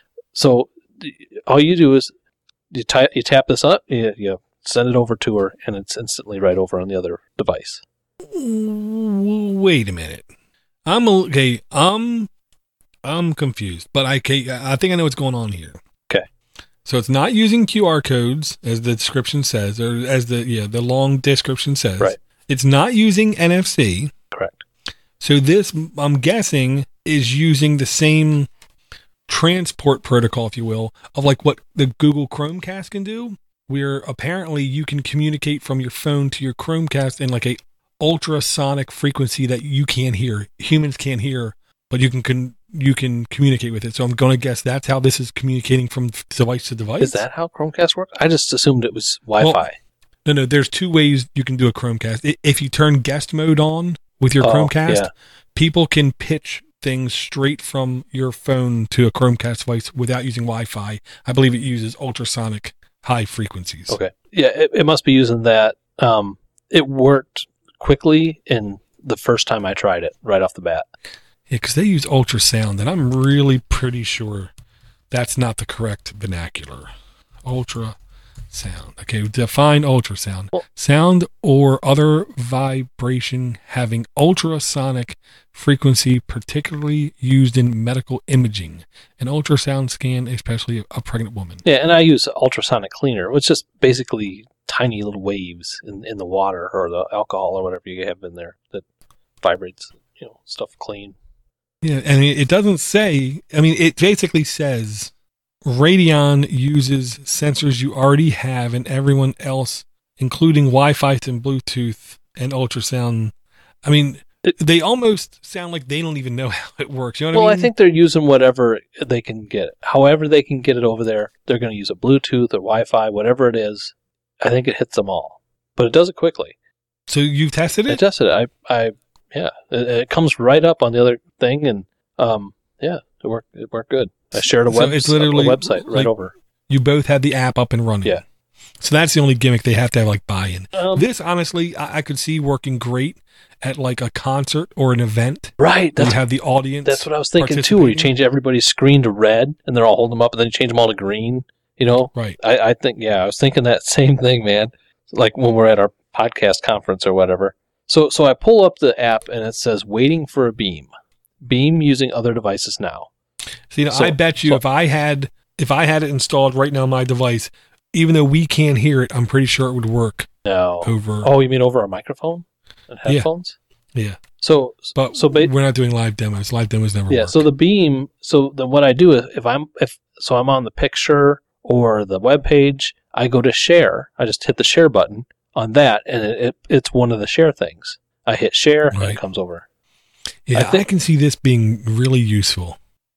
So all you do is you, ty- you tap this up, you, you send it over to her, and it's instantly right over on the other device. Wait a minute. I'm okay. I'm I'm confused, but I I think I know what's going on here. Okay. So it's not using Q R codes as the description says, or as the yeah the long description says. Right. It's not using N F C. Correct. So this, I'm guessing, is using the same transport protocol, if you will, of like what the Google Chromecast can do, where apparently you can communicate from your phone to your Chromecast in like a ultrasonic frequency that you can't hear, humans can't hear, but you can, can you can communicate with it. So I'm going to guess that's how this is communicating from device to device. Is that how Chromecast works? I just assumed it was Wi-Fi. Well, no, no. There's two ways you can do a Chromecast. If you turn guest mode on with your oh, Chromecast, yeah. people can pitch things straight from your phone to a Chromecast device without using Wi-Fi. I believe it uses ultrasonic high frequencies. Okay. Yeah, it, it must be using that. Um, it worked quickly in the first time I tried it, right off the bat. Yeah, because they use ultrasound, and I'm really pretty sure that's not the correct vernacular. Ultrasound. Okay, define ultrasound. Well, sound or other vibration having ultrasonic frequency, particularly used in medical imaging. An ultrasound scan, especially a pregnant woman. Yeah, and I use ultrasonic cleaner, which is basically tiny little waves in, in the water or the alcohol or whatever you have in there that vibrates, you know, stuff clean. Yeah, and it doesn't say, I mean, it basically says Radion uses sensors you already have and everyone else, including Wi-Fi and Bluetooth and ultrasound. I mean, it, they almost sound like they don't even know how it works. You know what well, I mean? I think they're using whatever they can get. However they can get it over there, they're going to use a Bluetooth or Wi-Fi, whatever it is. I think it hits them all. But it does it quickly. So you've tested it? I tested it. I, I yeah. It, it comes right up on the other thing, and um, yeah, it worked. It worked good. I shared a, so web, it's literally a website right like, over. You both had the app up and running. Yeah. So that's the only gimmick. They have to have like buy-in. Um, this, honestly, I, I could see working great at like a concert or an event. Right. That's, you have the audience. That's what I was thinking too, where you change everybody's screen to red and they're all holding them up, and then you change them all to green. You know? Right. I, I think, yeah, I was thinking that same thing, man. Like when we're at our podcast conference or whatever. So, so I pull up the app and it says waiting for a beam. Beam using other devices now. So, you know, so, I bet you so, if I had if I had it installed right now on my device, even though we can't hear it, I'm pretty sure it would work. No. Over. Oh, you mean over a microphone and headphones? Yeah. yeah. So, but so ba- we're not doing live demos. Live demos never. Yeah. work. So the beam. So then what I do is if I'm if so I'm on the picture or the web page, I go to share. I just hit the share button on that, and it, it it's one of the share things. I hit share, right. and it comes over. Yeah, I, think, I can see this being really useful.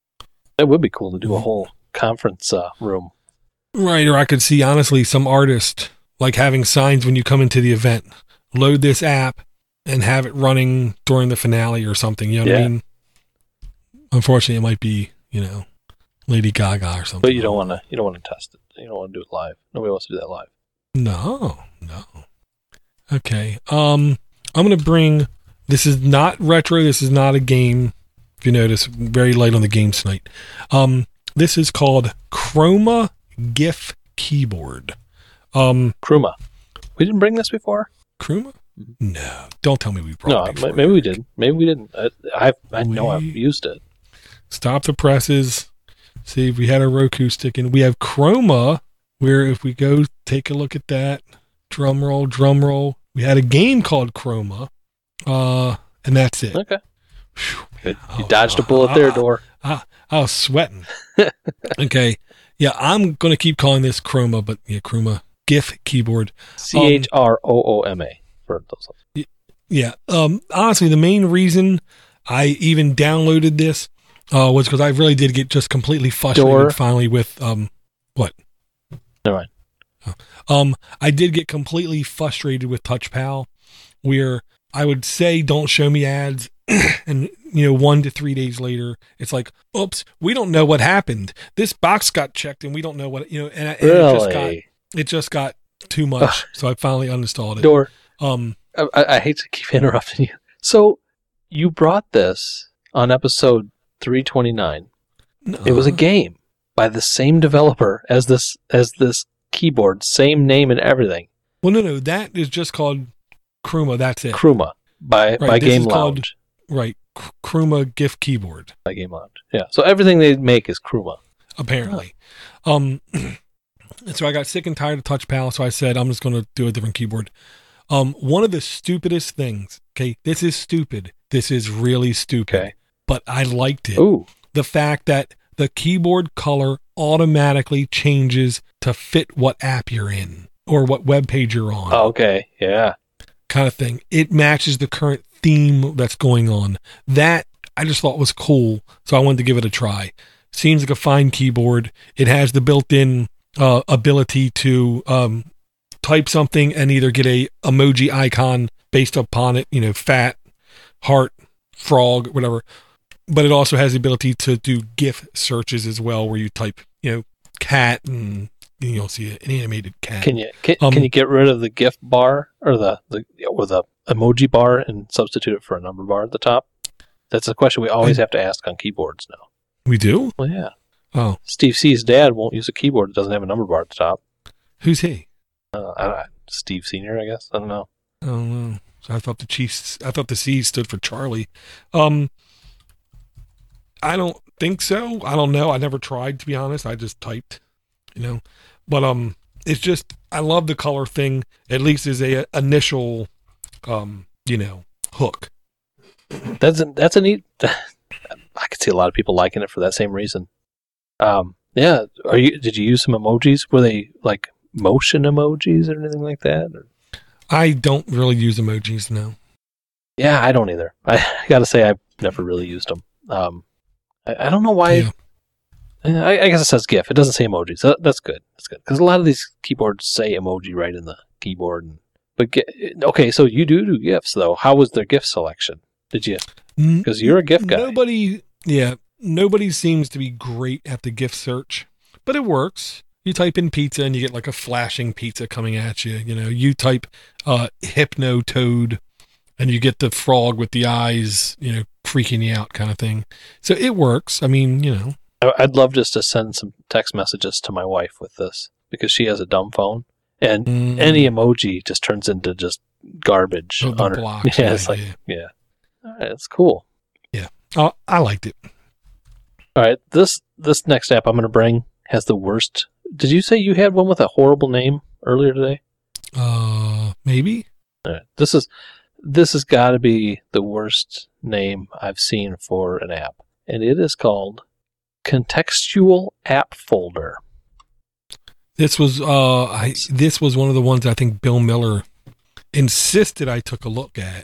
It would be cool to do a whole conference uh, room. Right, or I could see, honestly, some artist, like having signs when you come into the event, load this app and have it running during the finale or something, you know what yeah. I mean? Unfortunately, it might be, you know, Lady Gaga or something. But you don't want to you don't want to test it. You don't want to do it live. Nobody wants to do that live. No, no. Okay, um, I'm going to bring... This is not retro. This is not a game. If you notice, very light on the games tonight. Um, this is called Chroma GIF Keyboard. Um, Chroma. We didn't bring this before? Chroma? No. Don't tell me we brought no, it before. maybe we did. Maybe we didn't. I I, I know we, I've used it. Stop the presses. See if we had a Roku stick in. We have Chroma, where if we go take a look at that, drum roll, drum roll. We had a game called Chroma. Uh, and that's it. Okay. Good. You oh, dodged a bullet uh, there, Door. I, I, I was sweating. Okay. Yeah, I'm going to keep calling this Chroma, but yeah, Chroma GIF keyboard. C H R O O M A for those. Yeah. Um, honestly, the main reason I even downloaded this uh, was because I really did get just completely frustrated Door. finally with, um, what? Never mind. Oh. Um, I did get completely frustrated with TouchPal, where I would say, don't show me ads. And, you know, one to three days later, it's like, oops, we don't know what happened. This box got checked and we don't know what, you know, and, and really? it just got, it just got too much. So I finally uninstalled it. Door. Um, I, I hate to keep interrupting you. So you brought this on episode three twenty-nine. No. It was a game by the same developer as this, as this keyboard, same name and everything. Well, no, no, that is just called Chroma. That's it. Chroma. by Right, by this Game is called- Lounge. Right. K- Kruma gift keyboard, By Game Lounge. Yeah. So everything they make is Kruma. apparently. Um, so I got sick and tired of Touch Pal, so I said, I'm just going to do a different keyboard. Um, one of the stupidest things, okay, this is stupid. This is really stupid. Okay. But I liked it. Ooh. The fact that the keyboard color automatically changes to fit what app you're in or what web page you're on. Okay. Yeah. Kind of thing. It matches the current theme that's going on. That I just thought was cool, so I wanted to give it a try. Seems like a fine keyboard. It has the built-in uh, ability to um, type something and either get a emoji icon based upon it, you know, fat, heart, frog, whatever. But it also has the ability to do GIF searches as well, where you type, you know, cat and you'll see an animated cat. Can you can, Um, can you get rid of the GIF bar or the, the or the emoji bar and substitute it for a number bar at the top? That's a question we always I- have to ask on keyboards now. We do? Well, yeah. Oh, Steve C's dad won't use a keyboard that doesn't have a number bar at the top. who's he? Uh, I don't, Steve Senior, I guess. I don't know. I don't know. So I thought the Chiefs, I thought the C stood for Charlie. Um, I don't think so. I don't know. I never tried, to be honest. I just typed, you know. But um, it's just I love the color thing. At least as a, a initial, um, you know, hook. That's a, that's a neat. I could see a lot of people liking it for that same reason. Um, yeah. Are you? Did you use some emojis? Were they like motion emojis or anything like that? Or? I don't really use emojis now. Yeah, I don't either. I got to say I've never really used them. Um, I, I don't know why. Yeah. I, I guess it says GIF. It doesn't say emojis. So that's good. That's good because a lot of these keyboards say emoji right in the keyboard. And, but get, okay, so you do do GIFs though. How was their GIF selection? Did you? Because you're a GIF guy. Nobody, yeah, nobody seems to be great at the GIF search, but it works. You type in pizza and you get like a flashing pizza coming at you. You know, you type uh, hypno toad and you get the frog with the eyes, you know, freaking you out kind of thing. So it works. I mean, you know. I- I'd love just to send some text messages to my wife with this because she has a dumb phone and Mm, any emoji just turns into just garbage. oh, the on her. blocks, Yeah, it's like, yeah. yeah. All right, it's cool. Oh, I liked it. All right, this this next app I'm going to bring has the worst. Did you say you had one with a horrible name earlier today? Uh, maybe. All right, this is this has got to be the worst name I've seen for an app, and it is called Contextual App Folder. This was uh, I this was one of the ones I think Bill Miller insisted I took a look at.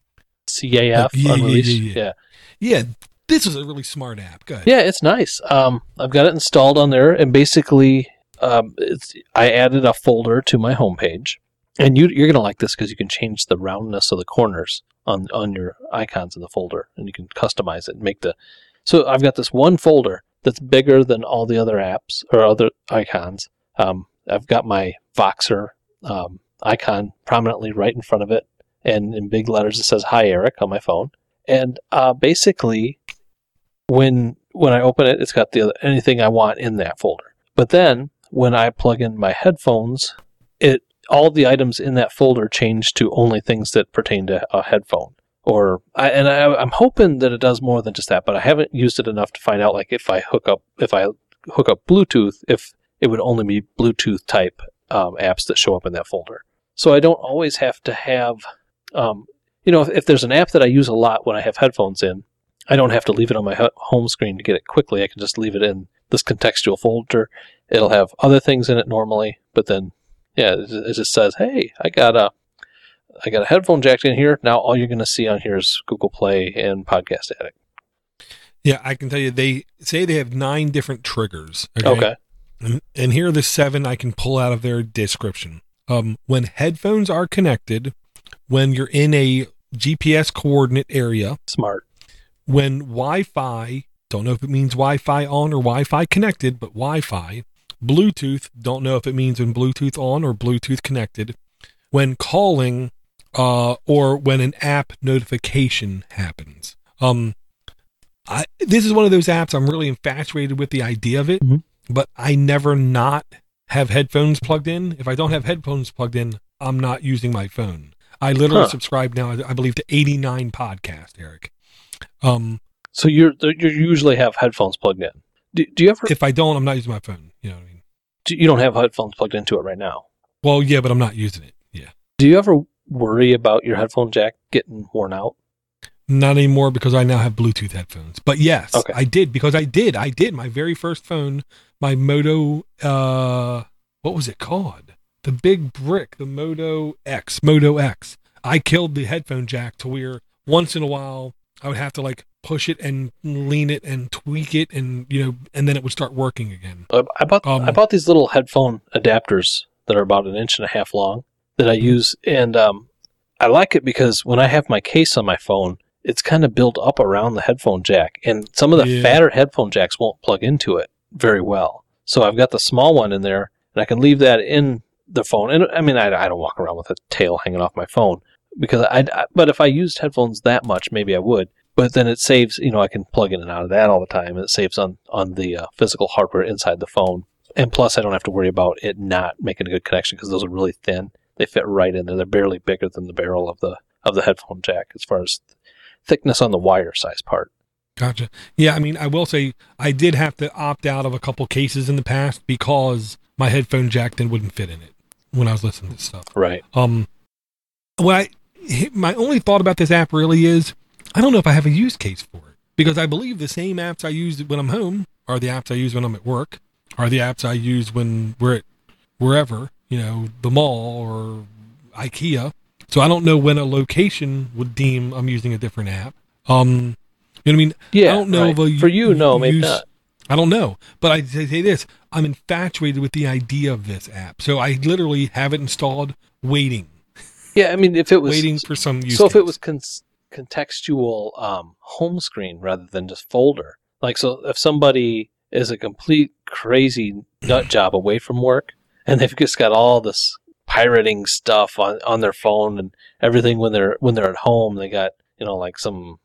C A F Yeah, yeah, unreleased. yeah, yeah. yeah. Yeah, this is a really smart app. Good. Yeah, it's nice. Um, I've got it installed on there, and basically, um, it's, I added a folder to my homepage, and you, you're gonna like this because you can change the roundness of the corners on on your icons in the folder, and you can customize it and make the. So I've got this one folder that's bigger than all the other apps or other icons. Um, I've got my Voxer um, icon prominently right in front of it, and in big letters it says "Hi Eric" on my phone. And uh, basically, when when I open it, it's got the other, anything I want in that folder. But then when I plug in my headphones, it all the items in that folder change to only things that pertain to a headphone. Or I, and I, I'm hoping that it does more than just that, but I haven't used it enough to find out like if I hook up if I hook up Bluetooth, if it would only be Bluetooth type um, apps that show up in that folder. So I don't always have to have. Um, You know, if, if there's an app that I use a lot when I have headphones in, I don't have to leave it on my ho- home screen to get it quickly. I can just leave it in this contextual folder. It'll have other things in it normally, but then, yeah, it, it just says, "Hey, I got a, I got a headphone jacked in here." Now all you're going to see on here is Google Play and Podcast Addict. Yeah, I can tell you they say they have nine different triggers. Okay. Okay. And, and here are the seven I can pull out of their description. Um, when headphones are connected, when you're in a G P S coordinate area, Smart. when Wi-Fi, don't know if it means Wi-Fi on or Wi-Fi connected, but Wi-Fi, Bluetooth, don't know if it means when Bluetooth on or Bluetooth connected, when calling, uh, or when an app notification happens. Um, I, this is one of those apps I'm really infatuated with the idea of it, Mhm. but I never not have headphones plugged in. If I don't have headphones plugged in, I'm not using my phone. I literally Huh. subscribe now, I believe, to eighty-nine podcasts, Eric. Um, So you're you usually have headphones plugged in. Do, do you ever? if I don't, I'm not using my phone. You know what I mean? Do, you don't have headphones plugged into it right now. Well, yeah, but I'm not using it. Yeah. Do you ever worry about your headphone jack getting worn out? Not anymore because I now have Bluetooth headphones. But yes, Okay. I did because I did. I did. My very first phone, my Moto, uh, what was it called? The big brick, the Moto X, Moto X. I killed the headphone jack to where once in a while I would have to like push it and lean it and tweak it and, you know, and then it would start working again. I I bought Um, I bought these little headphone adapters that are about an inch and a half long that I use, and um, I like it because when I have my case on my phone, it's kind of built up around the headphone jack, and some of the Yeah. fatter headphone jacks won't plug into it very well. So I've got the small one in there, and I can leave that in the phone. And I mean, I, I don't walk around with a tail hanging off my phone because I, I. But if I used headphones that much, maybe I would. But then it saves. You know, I can plug in and out of that all the time, and it saves on on the uh, physical hardware inside the phone. And plus, I don't have to worry about it not making a good connection because those are really thin. They fit right in there. They're barely bigger than the barrel of the of the headphone jack as far as thickness on the wire size part. Gotcha. Yeah, I mean, I will say I did have to opt out of a couple cases in the past because my headphone jack then wouldn't fit in it when I was listening to stuff. Right. Um, what I, my only thought about this app really is, I don't know if I have a use case for it because I believe the same apps I use when I'm home are the apps I use when I'm at work, are the apps I use when we're at wherever, you know, the mall or IKEA. So I don't know when a location would deem I'm using a different app. Um, you know what I mean? Yeah. I don't know right. of a For you, no, maybe use- not. I don't know, but I say say this: I'm infatuated with the idea of this app, so I literally have it installed, waiting, Yeah, I mean, if it was waiting for some use. so, if case. it was con- contextual um, home screen rather than just folder, like so, if somebody is a complete crazy nut job away from work and they've just got all this pirating stuff on, on their phone and everything when they're when they're at home, they got you know like some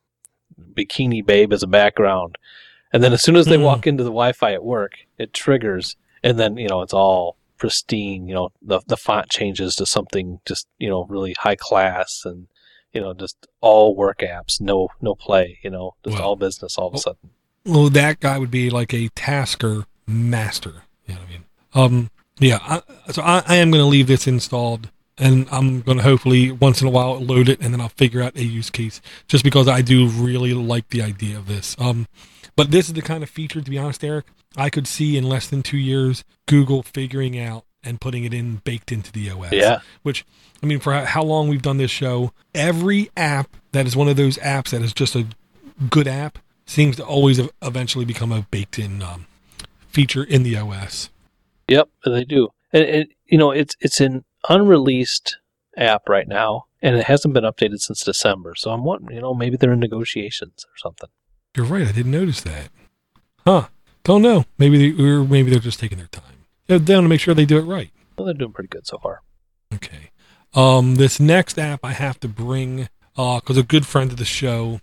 bikini babe as a background. And then as soon as they Hmm. walk into the Wi-Fi at work, it triggers, and then you know it's all pristine. You know the the font changes to something just you know really high class, and you know just all work apps, no no play. You know just Well, all business all of a sudden. well, that guy would be like a tasker master. You know what I mean? Um, yeah. I, so I, I am going to leave this installed, and I'm going to hopefully once in a while load it, and then I'll figure out a use case. Just because I do really like the idea of this. Um, but this is the kind of feature, to be honest, Eric, I could see in less than two years Google figuring out and putting it in baked into the O S. Yeah. Which, I mean, for how long we've done this show, every app that is one of those apps that is just a good app seems to always eventually become a baked-in um, feature in the O S. Yep, they do. And, and you know it's it's an unreleased app right now, and it hasn't been updated since December. So I'm wondering, you know, maybe they're in negotiations or something. You're right. I didn't notice that. Huh. Don't know. Maybe they, or maybe they're just taking their time. They want to make sure they do it right. Well, they're doing pretty good so far. Okay. Um, this next app I have to bring, uh, cause a good friend of the show,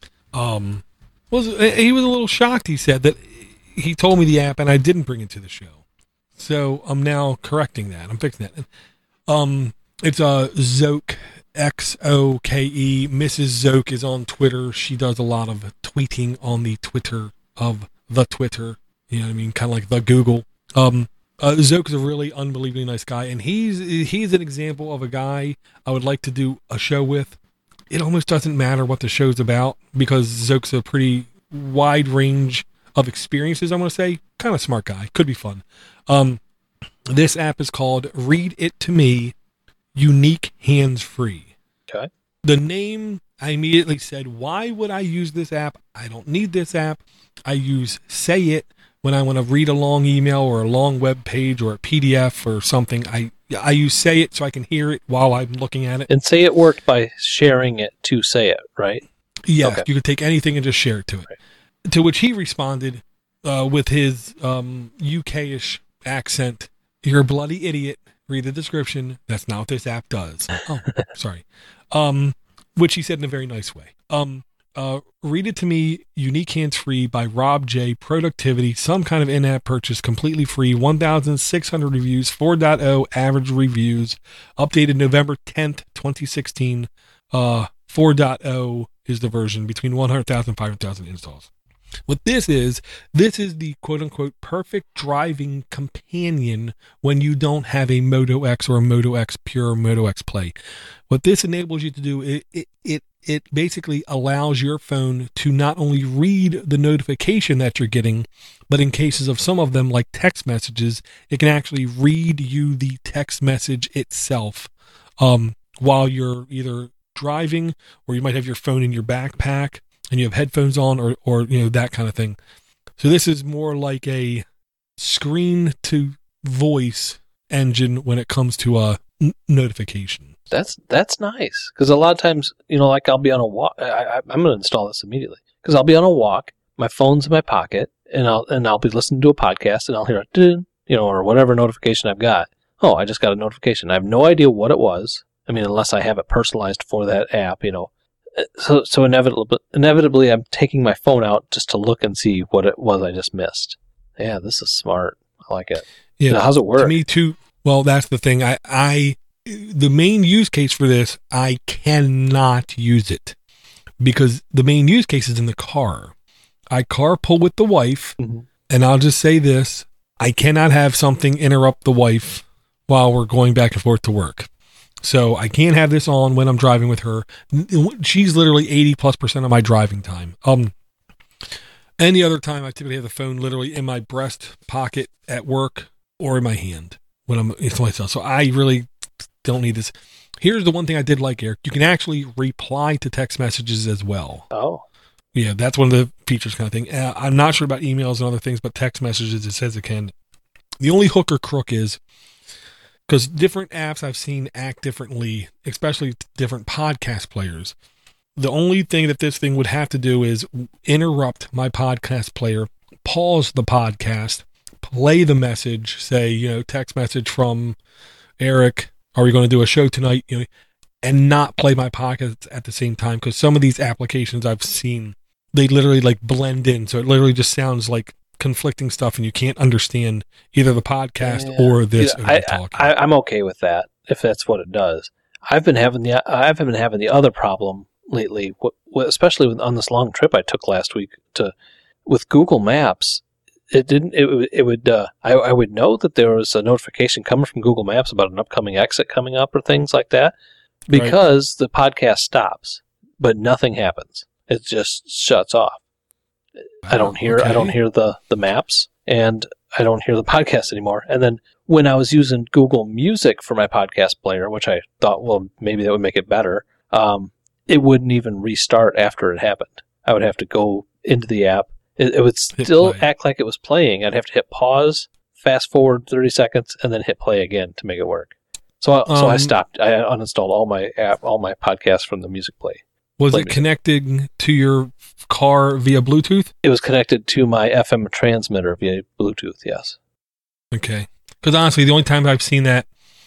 um, was, he was a little shocked. He said that he told me the app and I didn't bring it to the show. So I'm now correcting that. I'm fixing that. Um, it's a Zoke, X O K E. Missus Zoke is on Twitter. She does a lot of tweeting on the Twitter of the Twitter. You know what I mean? Kind of like the Google. Um, uh, Zoke is a really unbelievably nice guy, and he's he's an example of a guy I would like to do a show with. It almost doesn't matter what the show's about because Zoke's a pretty wide range of experiences. I'm going to say, kind of smart guy, could be fun. Um, this app is called Read It to Me, Unique Hands Free. Okay. The name, I immediately said, why would I use this app? I don't need this app. I use Say It when I want to read a long email or a long web page or a P D F or something. I I use Say It so I can hear it while I'm looking at it. And Say It worked by sharing it to Say It, right? Yes, Okay. you could take anything and just share it to it. Right. To which he responded uh, with his um, U K-ish accent, "You're a bloody idiot. Read the description. That's not what this app does." Oh, sorry. Um, which he said in a very nice way. Um, uh, Read It to Me, Unique Hands Free by Rob J. Productivity, some kind of in-app purchase, completely free, one thousand six hundred reviews, four point oh average reviews, updated November tenth, twenty sixteen. Uh, four point oh is the version between one hundred thousand and five hundred thousand installs. What this is, this is the quote-unquote perfect driving companion when you don't have a Moto X or a Moto X Pure or Moto X Play. What this enables you to do, it, it, it, it basically allows your phone to not only read the notification that you're getting, but in cases of some of them, like text messages, it can actually read you the text message itself um, while you're either driving, or you might have your phone in your backpack and you have headphones on, or, or, you know, that kind of thing. So this is more like a screen to voice engine when it comes to uh, n- notification. That's that's nice, because a lot of times, you know, like I'll be on a walk. I, I, I'm going to install this immediately, because I'll be on a walk, my phone's in my pocket, and I'll and I'll be listening to a podcast, and I'll hear a ding, you know, or whatever notification I've got. Oh, I just got a notification. I have no idea what it was. I mean, unless I have it personalized for that app, you know. So, so inevitably, inevitably, I'm taking my phone out just to look and see what it was I just missed. Yeah, this is smart. I like it. Yeah, now, how's it work? To me too. Well, that's the thing. I, I, the main use case for this, I cannot use it because the main use case is in the car. I carpool with the wife, mm-hmm. and I'll just say this: I cannot have something interrupt the wife while we're going back and forth to work. So I can't have this on when I'm driving with her. She's literally eighty plus percent of my driving time. Um, any other time, I typically have the phone literally in my breast pocket at work or in my hand when I'm it's myself. So I really don't need this. Here's the one thing I did like, Eric. You can actually reply to text messages as well. Oh. Yeah, that's one of the features kind of thing. Uh, I'm not sure about emails and other things, but text messages, it says it can. The only hook or crook is, because different apps I've seen act differently, especially different podcast players. The only thing that this thing would have to do is interrupt my podcast player, pause the podcast, play the message, say, you know, text message from Eric, are we going to do a show tonight? You know, and not play my podcast at the same time. Because some of these applications I've seen, they literally like blend in. So it literally just sounds like conflicting stuff, and you can't understand either the podcast yeah. or this. Yeah, I, talking. I, I'm okay with that if that's what it does. I've been having the I've been having the other problem lately, especially on this long trip I took last week to with Google Maps. It didn't. It, it would. Uh, I, I would know that there was a notification coming from Google Maps about an upcoming exit coming up or things like that, because right. the podcast stops, but nothing happens. It just shuts off. I don't hear okay. I don't hear the, the maps, and I don't hear the podcast anymore. And then when I was using Google Music for my podcast player, which I thought, well, maybe that would make it better, um, it wouldn't even restart after it happened. I would have to go into the app. It, it would still act like it was playing. I'd have to hit pause, fast forward thirty seconds, and then hit play again to make it work. So, I, um, so I stopped. I uninstalled all my app, all my podcasts from the Music Play. Was it connected to your car via Bluetooth? It was connected to my F M transmitter via Bluetooth, yes. Okay. Because honestly, the only time I've seen that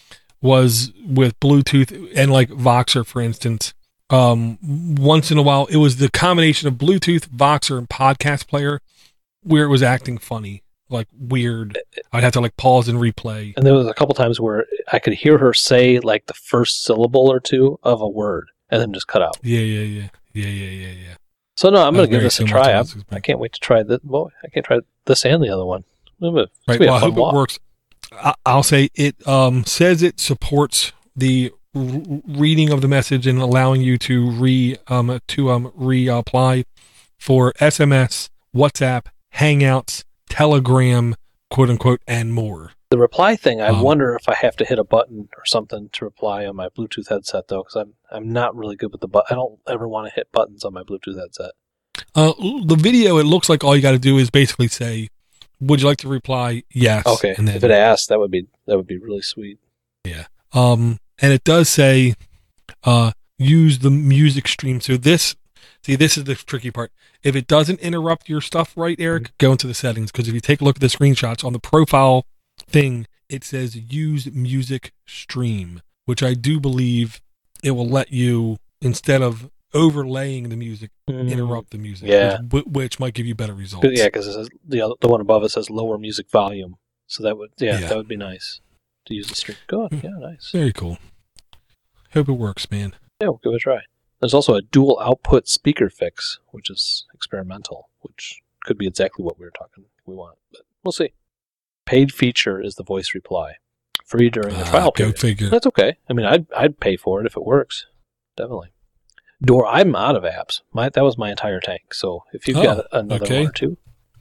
was with Bluetooth and like Voxer, for instance. Um, once in a while, it was the combination of Bluetooth, Voxer, and podcast player where it was acting funny, like weird. I'd have to like pause and replay. And there was a couple times where I could hear her say like the first syllable or two of a word, and then just cut out. Yeah, yeah, yeah, yeah, yeah, yeah, yeah. So no, I'm going to give this a try. I, I can't wait to try this. Well, I can't try this and the other one. It's right. Well, I hope walk. It works. I, I'll say it um, says it supports the r- reading of the message and allowing you to re um to um reapply for S M S, WhatsApp, Hangouts, Telegram, quote unquote, and more. The reply thing, I um, wonder if I have to hit a button or something to reply on my Bluetooth headset, though, because I'm I'm not really good with the button. I don't ever want to hit buttons on my Bluetooth headset. Uh, the video, it looks like all you got to do is basically say, "Would you like to reply?" Yes. Okay. And then, if it asks, that would be that would be really sweet. Yeah. Um, and it does say, uh, use the music stream. So this, see, this is the tricky part. If it doesn't interrupt your stuff, right, Eric, mm-hmm. go into the settings, because if you take a look at the screenshots on the profile thing, it says use music stream, which I do believe it will let you, instead of overlaying the music, mm. interrupt the music, yeah. which, which might give you better results. Yeah, because the other, the one above it says lower music volume, so that would yeah, yeah. that would be nice to use the stream. Good, yeah, nice, very cool. Hope it works, man. Yeah, we'll give it a try. There's also a dual output speaker fix, which is experimental, which could be exactly what we were talking we want, but we'll see. Paid feature is the voice reply. Free during the Ah, trial go period. figure. That's okay. I mean, I'd I'd pay for it if it works. Definitely. Door. I'm out of apps. My that was my entire tank. So if you've Oh, got another okay. one or two,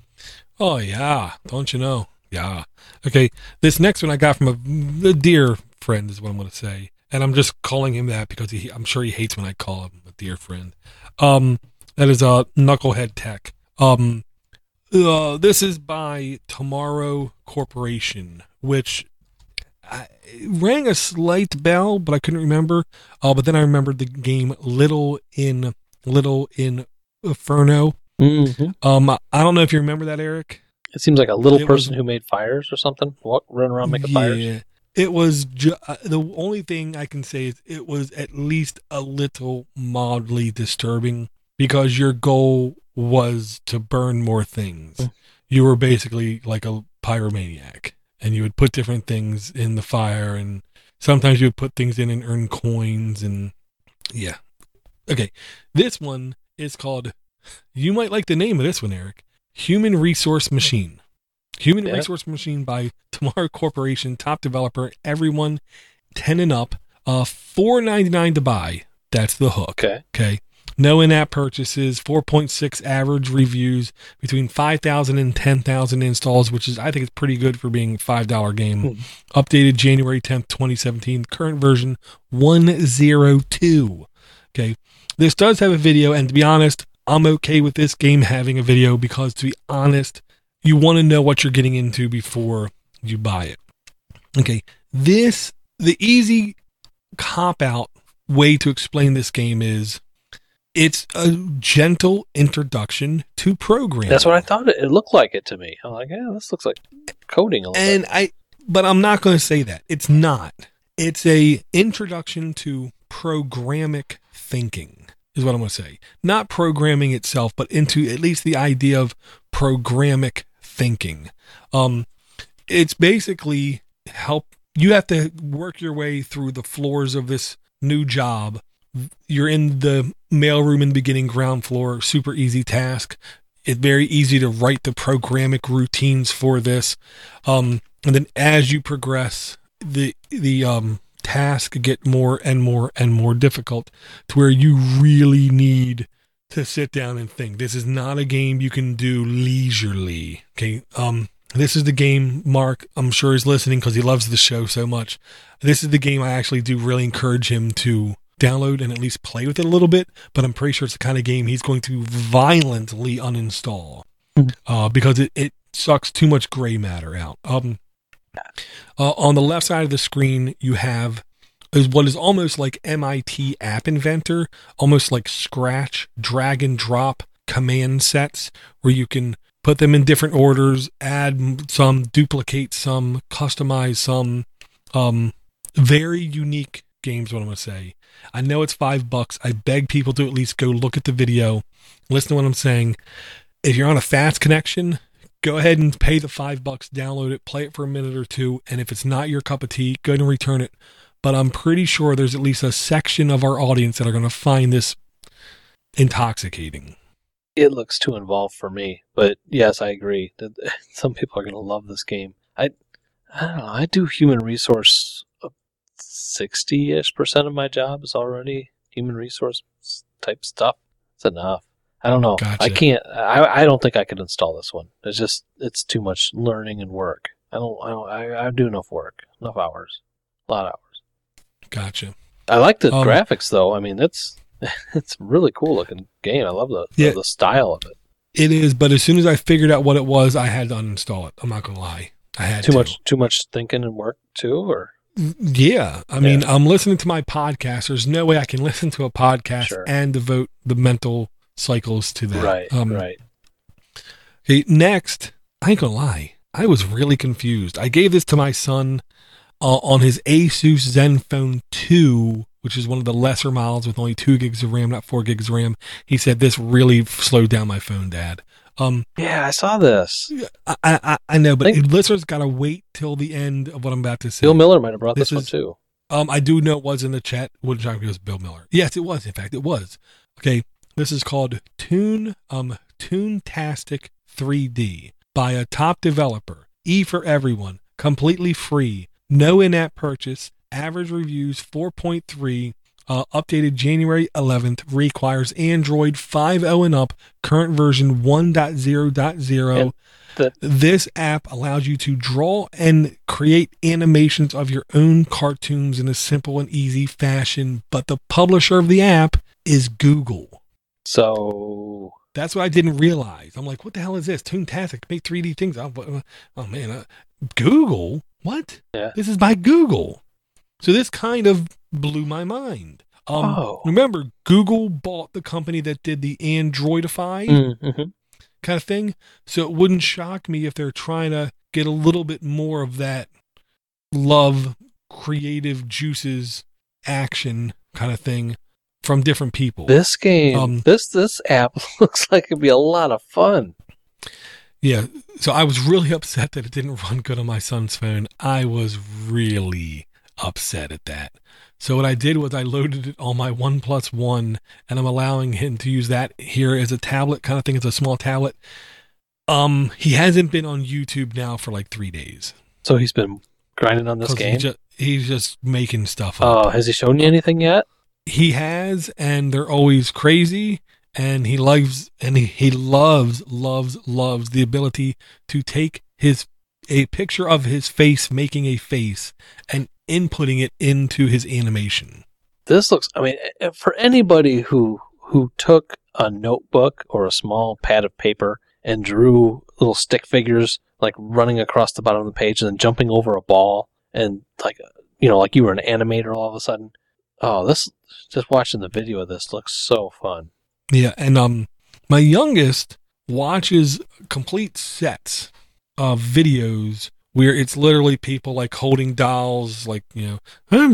Oh, yeah. Don't you know? Yeah. Okay. This next one I got from a, a dear friend is what I'm going to say. And I'm just calling him that because he, I'm sure he hates when I call him a dear friend. Um, that is a uh, Knucklehead Tech. Um, uh, this is by Tomorrow Corporation, which I, rang a slight bell, but I couldn't remember. Uh, but then I remembered the game Little in Little in Inferno. mm-hmm. Um, I don't know if you remember that, Eric. It seems like a little It person was- who made fires or something. Walk, run around making yeah, fires. it was ju- uh, the only thing I can say is it was at least a little mildly disturbing because your goal was to burn more things. Mm. You were basically like a pyromaniac, and you would put different things in the fire, and sometimes you would put things in and earn coins, and yeah. Okay, this one is called. You might like the name of this one, Eric. Human Resource Machine. Human Yeah. Resource Machine by Tomorrow Corporation, top developer, everyone ten and up. Uh, four ninety-nine to buy. That's the hook. Okay. Okay. No in-app purchases, four point six average reviews, between five thousand and ten thousand installs, which is, I think, it's pretty good for being a five dollar game. Hmm. Updated January tenth, twenty seventeen. Current version one oh two. Okay. This does have a video, and to be honest, I'm okay with this game having a video because, to be honest, you want to know what you're getting into before you buy it. Okay. This, the easy cop-out way to explain this game is it's a gentle introduction to programming. That's what I thought. It, it looked like it to me. I'm like, yeah, this looks like coding a little And bit. I, but I'm not going to say that. It's not. It's a introduction to programmatic thinking is what I'm going to say. Not programming itself, but into at least the idea of programmatic thinking. Um, it's basically help. You have to work your way through the floors of this new job. You're in the mailroom in the beginning, ground floor, super easy task. It's very easy to write the programmatic routines for this. Um, and then as you progress, the, the, um, task get more and more and more difficult to where you really need to sit down and think. This is not a game you can do leisurely. Okay. Um, this is the game Mark, I'm sure, is listening because he loves the show so much. This is the game I actually do really encourage him to download and at least play with it a little bit, but I'm pretty sure it's the kind of game he's going to violently uninstall uh, because it, it sucks too much gray matter out. Um, uh, on the left side of the screen, you have is what is almost like M I T App Inventor, almost like Scratch, drag and drop command sets where you can put them in different orders, add some, duplicate some, customize some. Um, very unique games, what I'm going to say. I know it's five bucks. I beg people to at least go look at the video, listen to what I'm saying. If you're on a fast connection, go ahead and pay the five bucks, download it, play it for a minute or two. And if it's not your cup of tea, go ahead and return it. But I'm pretty sure there's at least a section of our audience that are going to find this intoxicating. It looks too involved for me, but yes, I agree that some people are going to love this game. I, I don't know. I do human resource. sixty-ish percent of my job is already human resource type stuff. It's enough. I don't know. Gotcha. I can't. I, I don't think I could install this one. It's just it's too much learning and work. I don't. I don't. I, I do enough work, enough hours, a lot of hours. Gotcha. I like the Um, graphics though. I mean, it's it's a really cool looking game. I love the Yeah. the, the style of it. It is, but as soon as I figured out what it was, I had to uninstall it. I'm not going to lie. I had Too to. much. Too much thinking and work too, or Yeah. I mean, Yeah. I'm listening to my podcast. There's no way I can listen to a podcast Sure. and devote the mental cycles to that. right, Um, right. Okay, next, I ain't gonna lie. I was really confused. I gave this to my son uh, on his Asus Zenfone two, which is one of the lesser models with only two gigs of RAM, not four gigs of RAM. He said, this really slowed down my phone, Dad. Um, Yeah, I saw this. I, I, I know, but Think- listeners got to wait till the end of what I'm about to say. Bill Miller might have brought This this, one is- too. Um, I do know it was in the chat. Wouldn't shock me if it was Bill Miller. Yes, it was. In fact, it was. Okay, this is called Toon um Toontastic three D by a top developer. E for everyone. Completely free. No in-app purchase. Average reviews four point three. Uh, updated January eleventh. Requires Android five point oh and up. Current version one point oh point oh. The- this app allows you to draw and create animations of your own cartoons in a simple and easy fashion, but the publisher of the app is Google. So that's what I didn't realize. I'm like, what the hell is this? Toontastic, make three D things. Oh, oh man, uh, Google? What? Yeah. This is by Google. So this kind of blew my mind. Um, oh. Remember, Google bought the company that did the Androidify mm-hmm. kind of thing. So it wouldn't shock me if they're trying to get a little bit more of that love, creative juices, action kind of thing from different people. This game, um, this this app looks like it'd be a lot of fun. Yeah, so I was really upset that it didn't run good on my son's phone. I was really upset at that. So what I did was I loaded it on my OnePlus One, and I'm allowing him to use that here as a tablet kind of thing. It's a small tablet. Um, he hasn't been on YouTube now for like three days. So he's been grinding on this game? He just, he's just making stuff up. Oh, uh, has he shown you anything yet? He has, and they're always crazy. And he loves, and he, he loves, loves, loves the ability to take his a picture of his face making a face and inputting it into his animation. This looks, I mean, for anybody who who took a notebook or a small pad of paper and drew little stick figures like running across the bottom of the page and then jumping over a ball and like, you know, like you were an animator all of a sudden. Oh, this, just watching the video of this looks so fun. Yeah, and um, my youngest watches complete sets of videos where it's literally people like holding dolls, like, you know,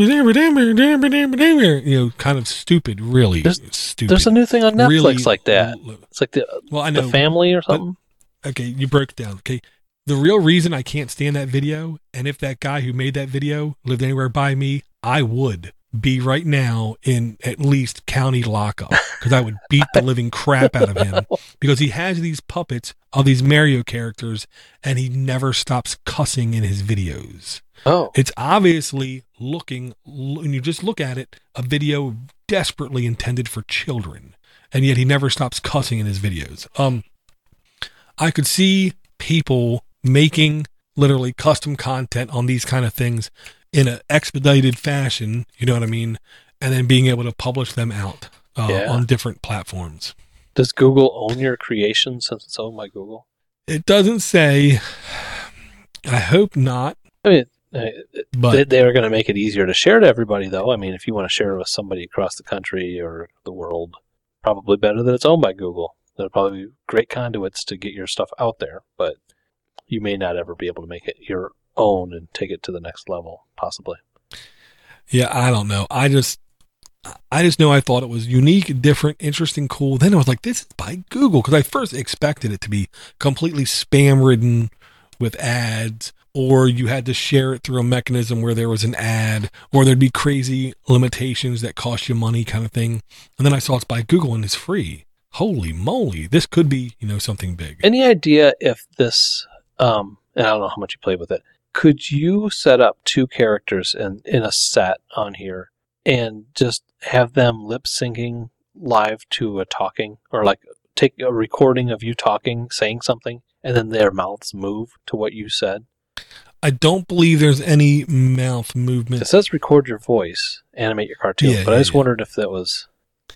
you know, kind of stupid, really there's, stupid. There's a new thing on Netflix really, like that. It's like the, well, I know, the Family or something. But, okay, you broke it down. Okay, the real reason I can't stand that video, and if that guy who made that video lived anywhere by me, I would be right now in at least county lockup because I would beat the living crap out of him because he has these puppets of these Mario characters and he never stops cussing in his videos. Oh, it's obviously looking, when you just look at it, a video desperately intended for children, and yet he never stops cussing in his videos. Um, I could see people making literally custom content on these kind of things in an expedited fashion, you know what I mean? And then being able to publish them out uh, yeah. on different platforms. Does Google own your creation since it's owned by Google? It doesn't say. I hope not. I mean, but they, they are going to make it easier to share to everybody, though. I mean, if you want to share it with somebody across the country or the world, probably better that it's owned by Google. They're probably great conduits to get your stuff out there, but you may not ever be able to make it your own and take it to the next level, possibly. Yeah, I don't know. I just I just know I thought it was unique, different, interesting, cool. Then I was like, this is by Google, because I first expected it to be completely spam ridden with ads, or you had to share it through a mechanism where there was an ad, or there'd be crazy limitations that cost you money kind of thing. And then I saw it's by Google and it's free. Holy moly, this could be, you know, something big. Any idea if this, um, and I don't know how much you played with it, could you set up two characters in, in a set on here and just have them lip syncing live to a talking, or like take a recording of you talking, saying something, and then their mouths move to what you said? I don't believe there's any mouth movement. It says record your voice, animate your cartoon, yeah, but yeah, I just yeah. wondered if that was...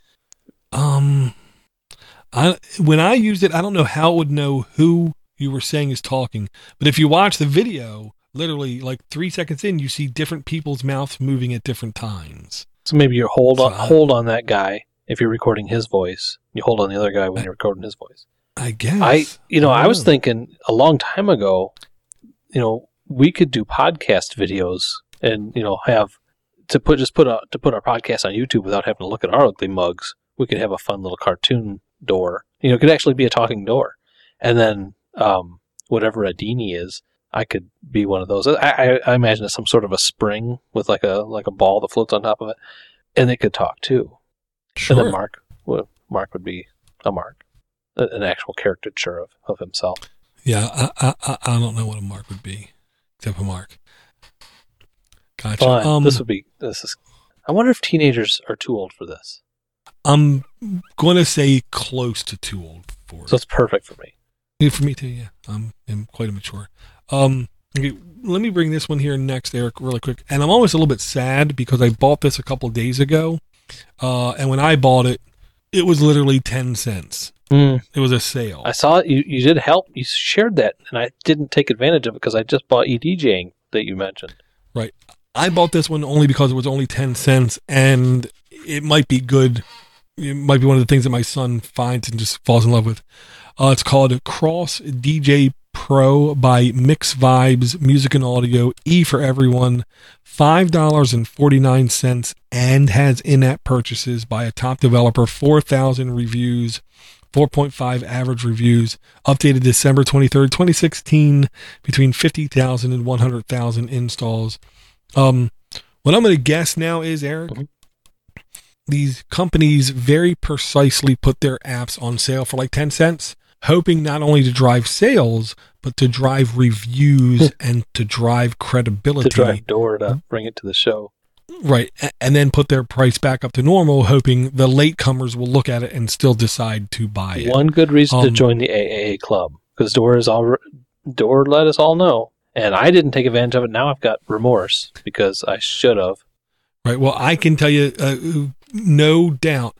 Um, I when I used it, I don't know how it would know who you were saying is talking, but if you watch the video, literally like three seconds in, you see different people's mouths moving at different times. So maybe you hold so on, I, hold on that guy if you're recording his voice. You hold on the other guy when I, you're recording his voice. I guess. I, you know, I, I was know. thinking a long time ago, you know, we could do podcast videos and, you know, have to put, just put a, to put our podcast on YouTube without having to look at our ugly mugs. We could have a fun little cartoon door. You know, it could actually be a talking door. And then, um, whatever a Dini is, I could be one of those. I, I, I imagine it's some sort of a spring with like a like a ball that floats on top of it, and it could talk too. Sure. And then Mark, well, Mark would be a Mark, an actual caricature of, of himself. Yeah, I, I I don't know what a Mark would be, except a Mark. Gotcha. Fine. Um, this would be this is. I wonder if teenagers are too old for this. I'm going to say close to too old for it. So it's perfect for me. Yeah, for me too, yeah. I'm, I'm quite immature. Um, okay, let me bring this one here next, Eric, really quick. And I'm always a little bit sad because I bought this a couple of days ago. Uh, and when I bought it, it was literally ten cents. Mm. It was a sale. I saw it. You, you did help. You shared that, and I didn't take advantage of it because I just bought EDJing that you mentioned. Right. I bought this one only because it was only ten cents, and it might be good. It might be one of the things that my son finds and just falls in love with. Uh, it's called Cross D J Pro by Mix Vibes Music and Audio, E for everyone, five dollars and forty-nine cents, and has in-app purchases by a top developer, four thousand reviews, four point five average reviews, updated December twenty-third, twenty sixteen, between fifty thousand and one hundred thousand installs. Um, what I'm going to guess now is, Eric, mm-hmm. these companies very precisely put their apps on sale for like ten cents, hoping not only to drive sales, but to drive reviews and to drive credibility. To drive door to bring it to the show. Right. And then put their price back up to normal, hoping the latecomers will look at it and still decide to buy it. One good reason um, to join the A A A club, because Door is all, Door let us all know. And I didn't take advantage of it. Now I've got remorse because I should have. Right. Well, I can tell you, uh, no doubt,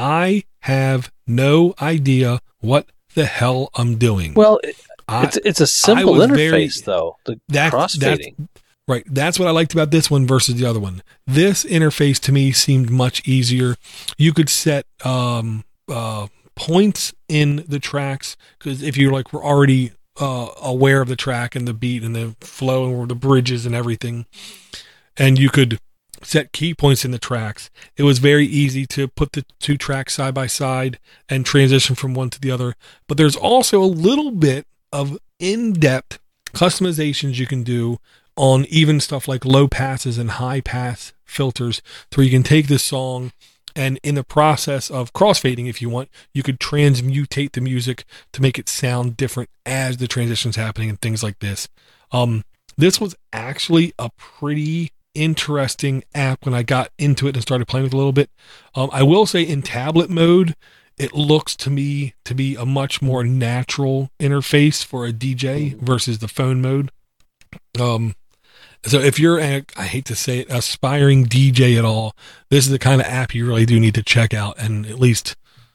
I have no idea what the hell I'm doing. Well, I, it's it's a simple interface, very, though. The that, crossfading. That's, right. That's what I liked about this one versus the other one. This interface to me seemed much easier. You could set um, uh, points in the tracks because if you like were already uh, aware of the track and the beat and the flow and the bridges and everything, and you could set key points in the tracks. It was very easy to put the two tracks side by side and transition from one to the other. But there's also a little bit of in-depth customizations you can do on even stuff like low passes and high pass filters, where you can take this song and in the process of crossfading, if you want, you could transmutate the music to make it sound different as the transition's happening and things like this. Um, this was actually a pretty interesting app when I got into it and started playing with it a little bit. Um, I will say in tablet mode, it looks to me to be a much more natural interface for a D J versus the phone mode. Um, so if you're, a, I hate to say it, aspiring D J at all, this is the kind of app you really do need to check out and at least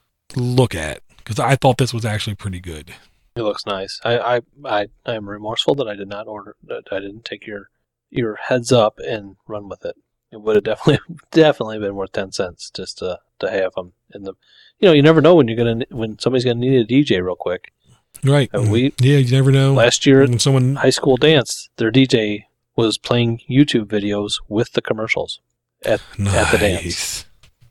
look at, because I thought this was actually pretty good. It looks nice. I, I, I, I am remorseful that I did not order, that I didn't take your your heads up and run with it. It would have definitely definitely been worth ten cents just to to have them in the. You know, you never know when you're gonna when somebody's gonna need a D J real quick. Right. And we yeah, you never know. Last year when at someone high school dance, their D J was playing YouTube videos with the commercials at nice. at the dance.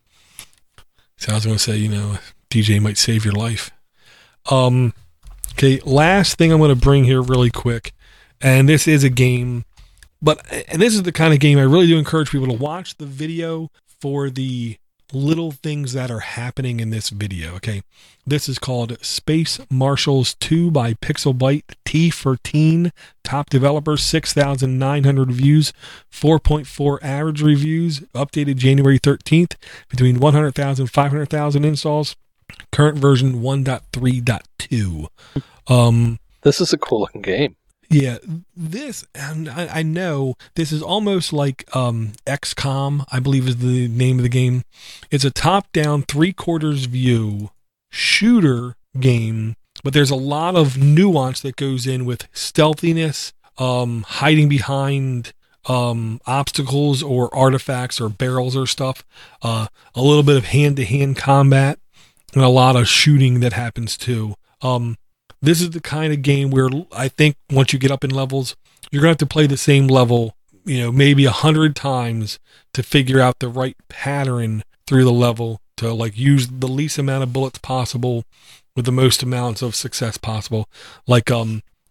So I was going to say, you know, D J might save your life. Um. Okay. Last thing I'm going to bring here really quick, and this is a game. But, and this is the kind of game I really do encourage people to watch the video for the little things that are happening in this video. Okay. This is called Space Marshals two by Pixelbyte, T for teen, top developer, six thousand nine hundred views, four point four average reviews, updated January thirteenth, between one hundred thousand, five hundred thousand installs, current version one point three point two. Um, this is a cool looking game. Yeah, this, and I, I know this is almost like um, X COM, I believe is the name of the game. It's a top-down, three-quarters view shooter game, but there's a lot of nuance that goes in with stealthiness, um, hiding behind um, obstacles or artifacts or barrels or stuff, uh, a little bit of hand-to-hand combat, and a lot of shooting that happens too. Um, This is the kind of game where I think once you get up in levels, you're going to have to play the same level, you know, maybe a hundred times to figure out the right pattern through the level to like use the least amount of bullets possible with the most amounts of success possible. Like, um,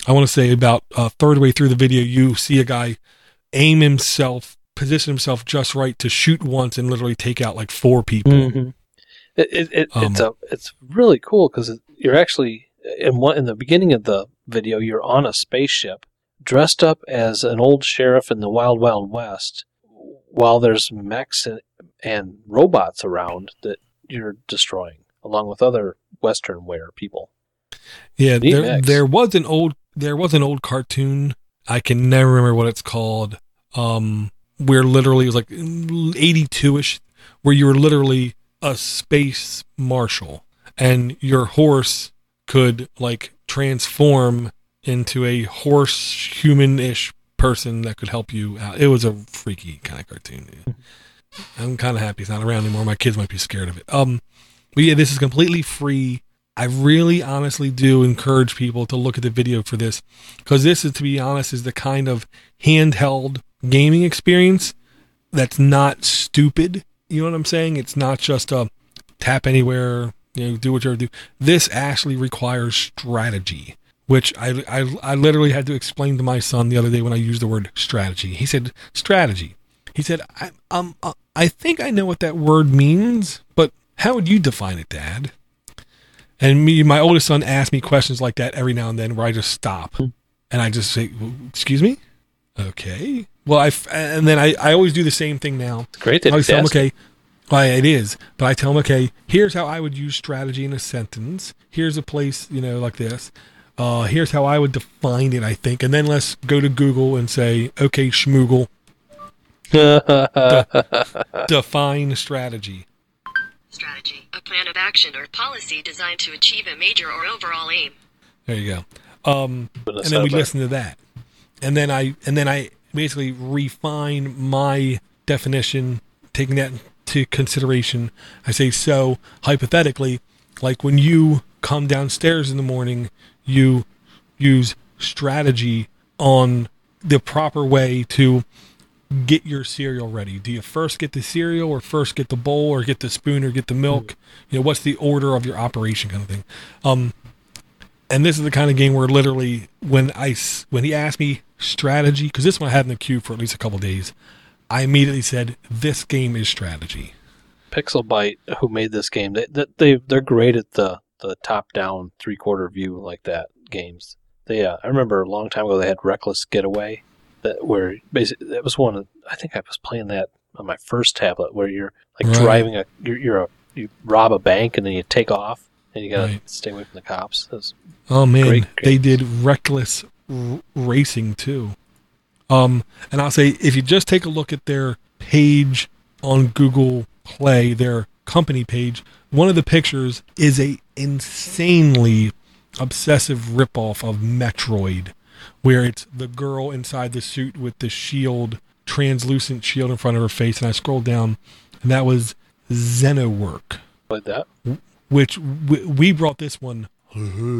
I want to say about a third way through the video, you see a guy aim himself, position himself just right to shoot once and literally take out like four people. Mm-hmm. It, it, it um, it's a it's really cool because you're actually in one in the beginning of the video you're on a spaceship dressed up as an old sheriff in the Wild Wild West, while there's mechs and, and robots around that you're destroying, along with other Western wear people. Yeah, there, there was an old there was an old cartoon. I can never remember what it's called. Um, where literally it was like eighty-two-ish, where you were literally a space marshal, and your horse could like transform into a horse human-ish person that could help you out. It was a freaky kind of cartoon. I'm kind of happy it's not around anymore. My kids might be scared of it. Um, but yeah, this is completely free. I really honestly do encourage people to look at the video for this, because this is, to be honest, is the kind of handheld gaming experience that's not stupid. You know what I'm saying? It's not just a tap anywhere, you know, do whatever you do. This actually requires strategy, which I, I, I literally had to explain to my son the other day when I used the word strategy. He said, strategy. He said, I, um, uh, I think I know what that word means, but how would you define it, Dad? And me, my oldest son asks me questions like that every now and then, where I just stop and I just say, "Excuse me, okay." Well, I and then I, I always do the same thing now. It's great that I tell him, okay, well, it is, but I tell him, okay, here's how I would use strategy in a sentence. Here's a place, you know, like this. Uh, here's how I would define it, I think, and then let's go to Google and say, okay, Schmoogle, de- define strategy. Strategy, a plan of action or policy designed to achieve a major or overall aim. There you go. Um, and then we listen to that, and then I and then I basically refine my definition, taking that into consideration. I say, so hypothetically, like when you come downstairs in the morning, you use strategy on the proper way to get your cereal ready. Do you first get the cereal, or first get the bowl, or get the spoon, or get the milk? You know, what's the order of your operation, kind of thing. Um, and this is the kind of game where literally when I when he asked me strategy, because this one I had in the queue for at least a couple of days, I immediately said, "This game is strategy." Pixelbyte, who made this game, they they they're great at the the top down three quarter view like that games. They uh, I remember a long time ago they had Reckless Getaway. That where basically that was one of, I think I was playing that on my first tablet, where you're like right. driving a you're, you're a you rob a bank and then you take off and you gotta right. stay away from the cops. Oh man, great, great. They did Reckless r- Racing too. Um, and I'll say, if you just take a look at their page on Google Play, their company page, one of the pictures is a insanely obsessive ripoff of Metroid, where it's the girl inside the suit with the shield, translucent shield in front of her face. And I scrolled down, and that was Xenowork. Like that? Which we, we brought this one a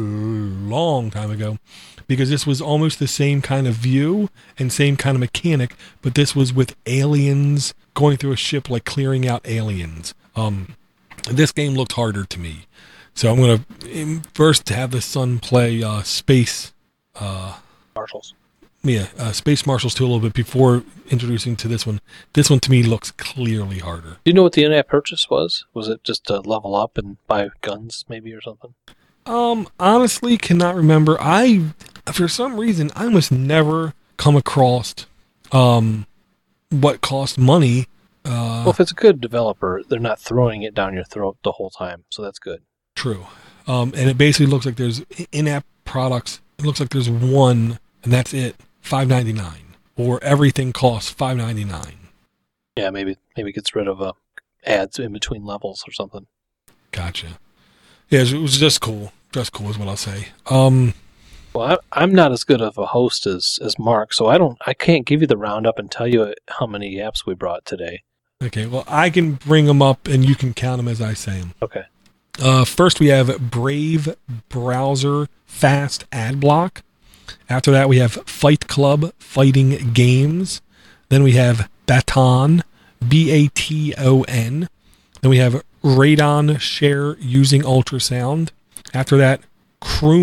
long time ago, because this was almost the same kind of view and same kind of mechanic, but this was with aliens going through a ship, like clearing out aliens. Um, this game looked harder to me. So I'm going to first have the son play uh, Space... Uh, Marshals. Yeah, uh, Space Marshals too a little bit before introducing to this one. This one to me looks clearly harder. Do you know what the in-app purchase was? Was it just to level up and buy guns maybe or something? Um, honestly, cannot remember. I, for some reason, I must never come across um, what cost money. Uh, well, if it's a good developer, they're not throwing it down your throat the whole time, so that's good. True. Um, and it basically looks like there's in-app products. It looks like there's one, and that's it, five ninety-nine, or everything costs five ninety-nine. Yeah, maybe maybe it gets rid of uh, ads in between levels or something. Gotcha. Yeah, it was just cool. Just cool is what I'll say. Um, well, I, I'm not as good of a host as, as Mark, so I don't I can't give you the roundup and tell you how many apps we brought today. Okay, well, I can bring them up, and you can count them as I say them. Okay. Uh, first, we have Brave Browser Fast Ad Block. After that, we have Fight Club Fighting Games. Then we have Baton, B A T O N. Then we have Radon Share Using Ultrasound. After that, Kruma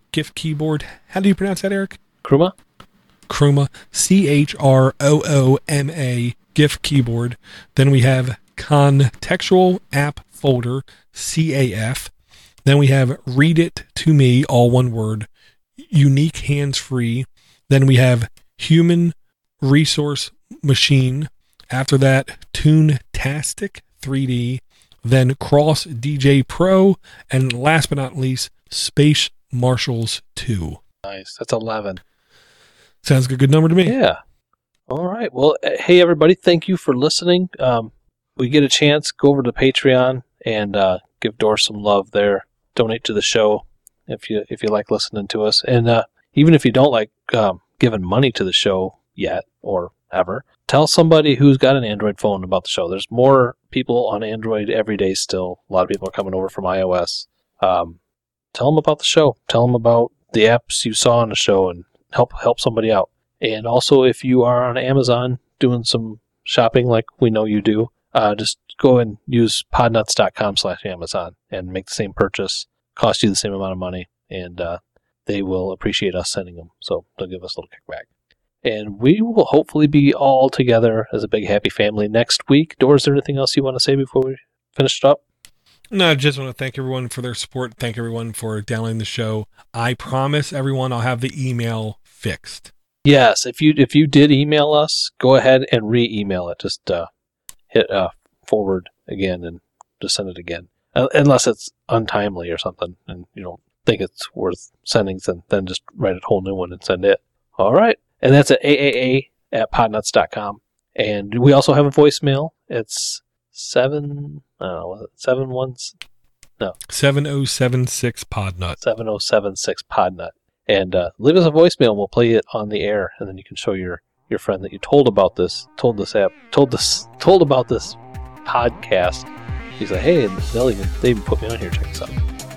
gift keyboard. How do you pronounce that, Eric? Chroma? Chroma, C H R O O M A, gift keyboard. Then we have Contextual App Folder, C A F. Then we have Read It To Me, all one word, unique hands-free. Then we have Human Resource Machine. After that, Toontastic three D. Then Cross D J Pro. And last but not least, Space Marshals two. Nice. That's eleven. Sounds like a good number to me. Yeah. All right. Well, hey, everybody. Thank you for listening. Um, we get a chance, go over to Patreon and uh, give Doris some love there. Donate to the show if you if you like listening to us. And uh, even if you don't like um, giving money to the show yet or ever, tell somebody who's got an Android phone about the show. There's more people on Android every day still. A lot of people are coming over from iOS. Um, tell them about the show. Tell them about the apps you saw on the show and help help somebody out. And also, if you are on Amazon doing some shopping like we know you do, uh, just go and use podnuts.com slash Amazon and make the same purchase. Cost you the same amount of money, and uh, they will appreciate us sending them. So they'll give us a little kickback. And we will hopefully be all together as a big happy family next week. Doris, is there anything else you want to say before we finish it up? No, I just want to thank everyone for their support. Thank everyone for downloading the show. I promise everyone I'll have the email fixed. Yes, if you if you did email us, go ahead and re-email it. Just uh, hit uh, forward again and just send it again. Uh, unless it's untimely or something and you don't think it's worth sending, then, then just write a whole new one and send it. All right. And that's at A A A at podnuts dot com. And we also have a voicemail. It's seven, I don't know, was it seven one, no. seven oh seven six Podnut. seven oh seven six Podnut. And uh, leave us a voicemail and we'll play it on the air. And then you can show your, your friend that you told about this, told this app, told this, told about this podcast. He's like, hey, and they'll even, they even put me on here. Check this out.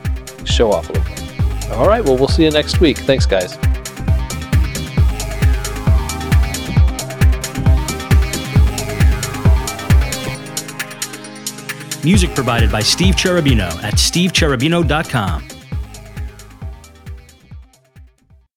Show off a little bit. All right. Well, we'll see you next week. Thanks, guys. Music provided by Steve Cherubino at steve cherubino dot com.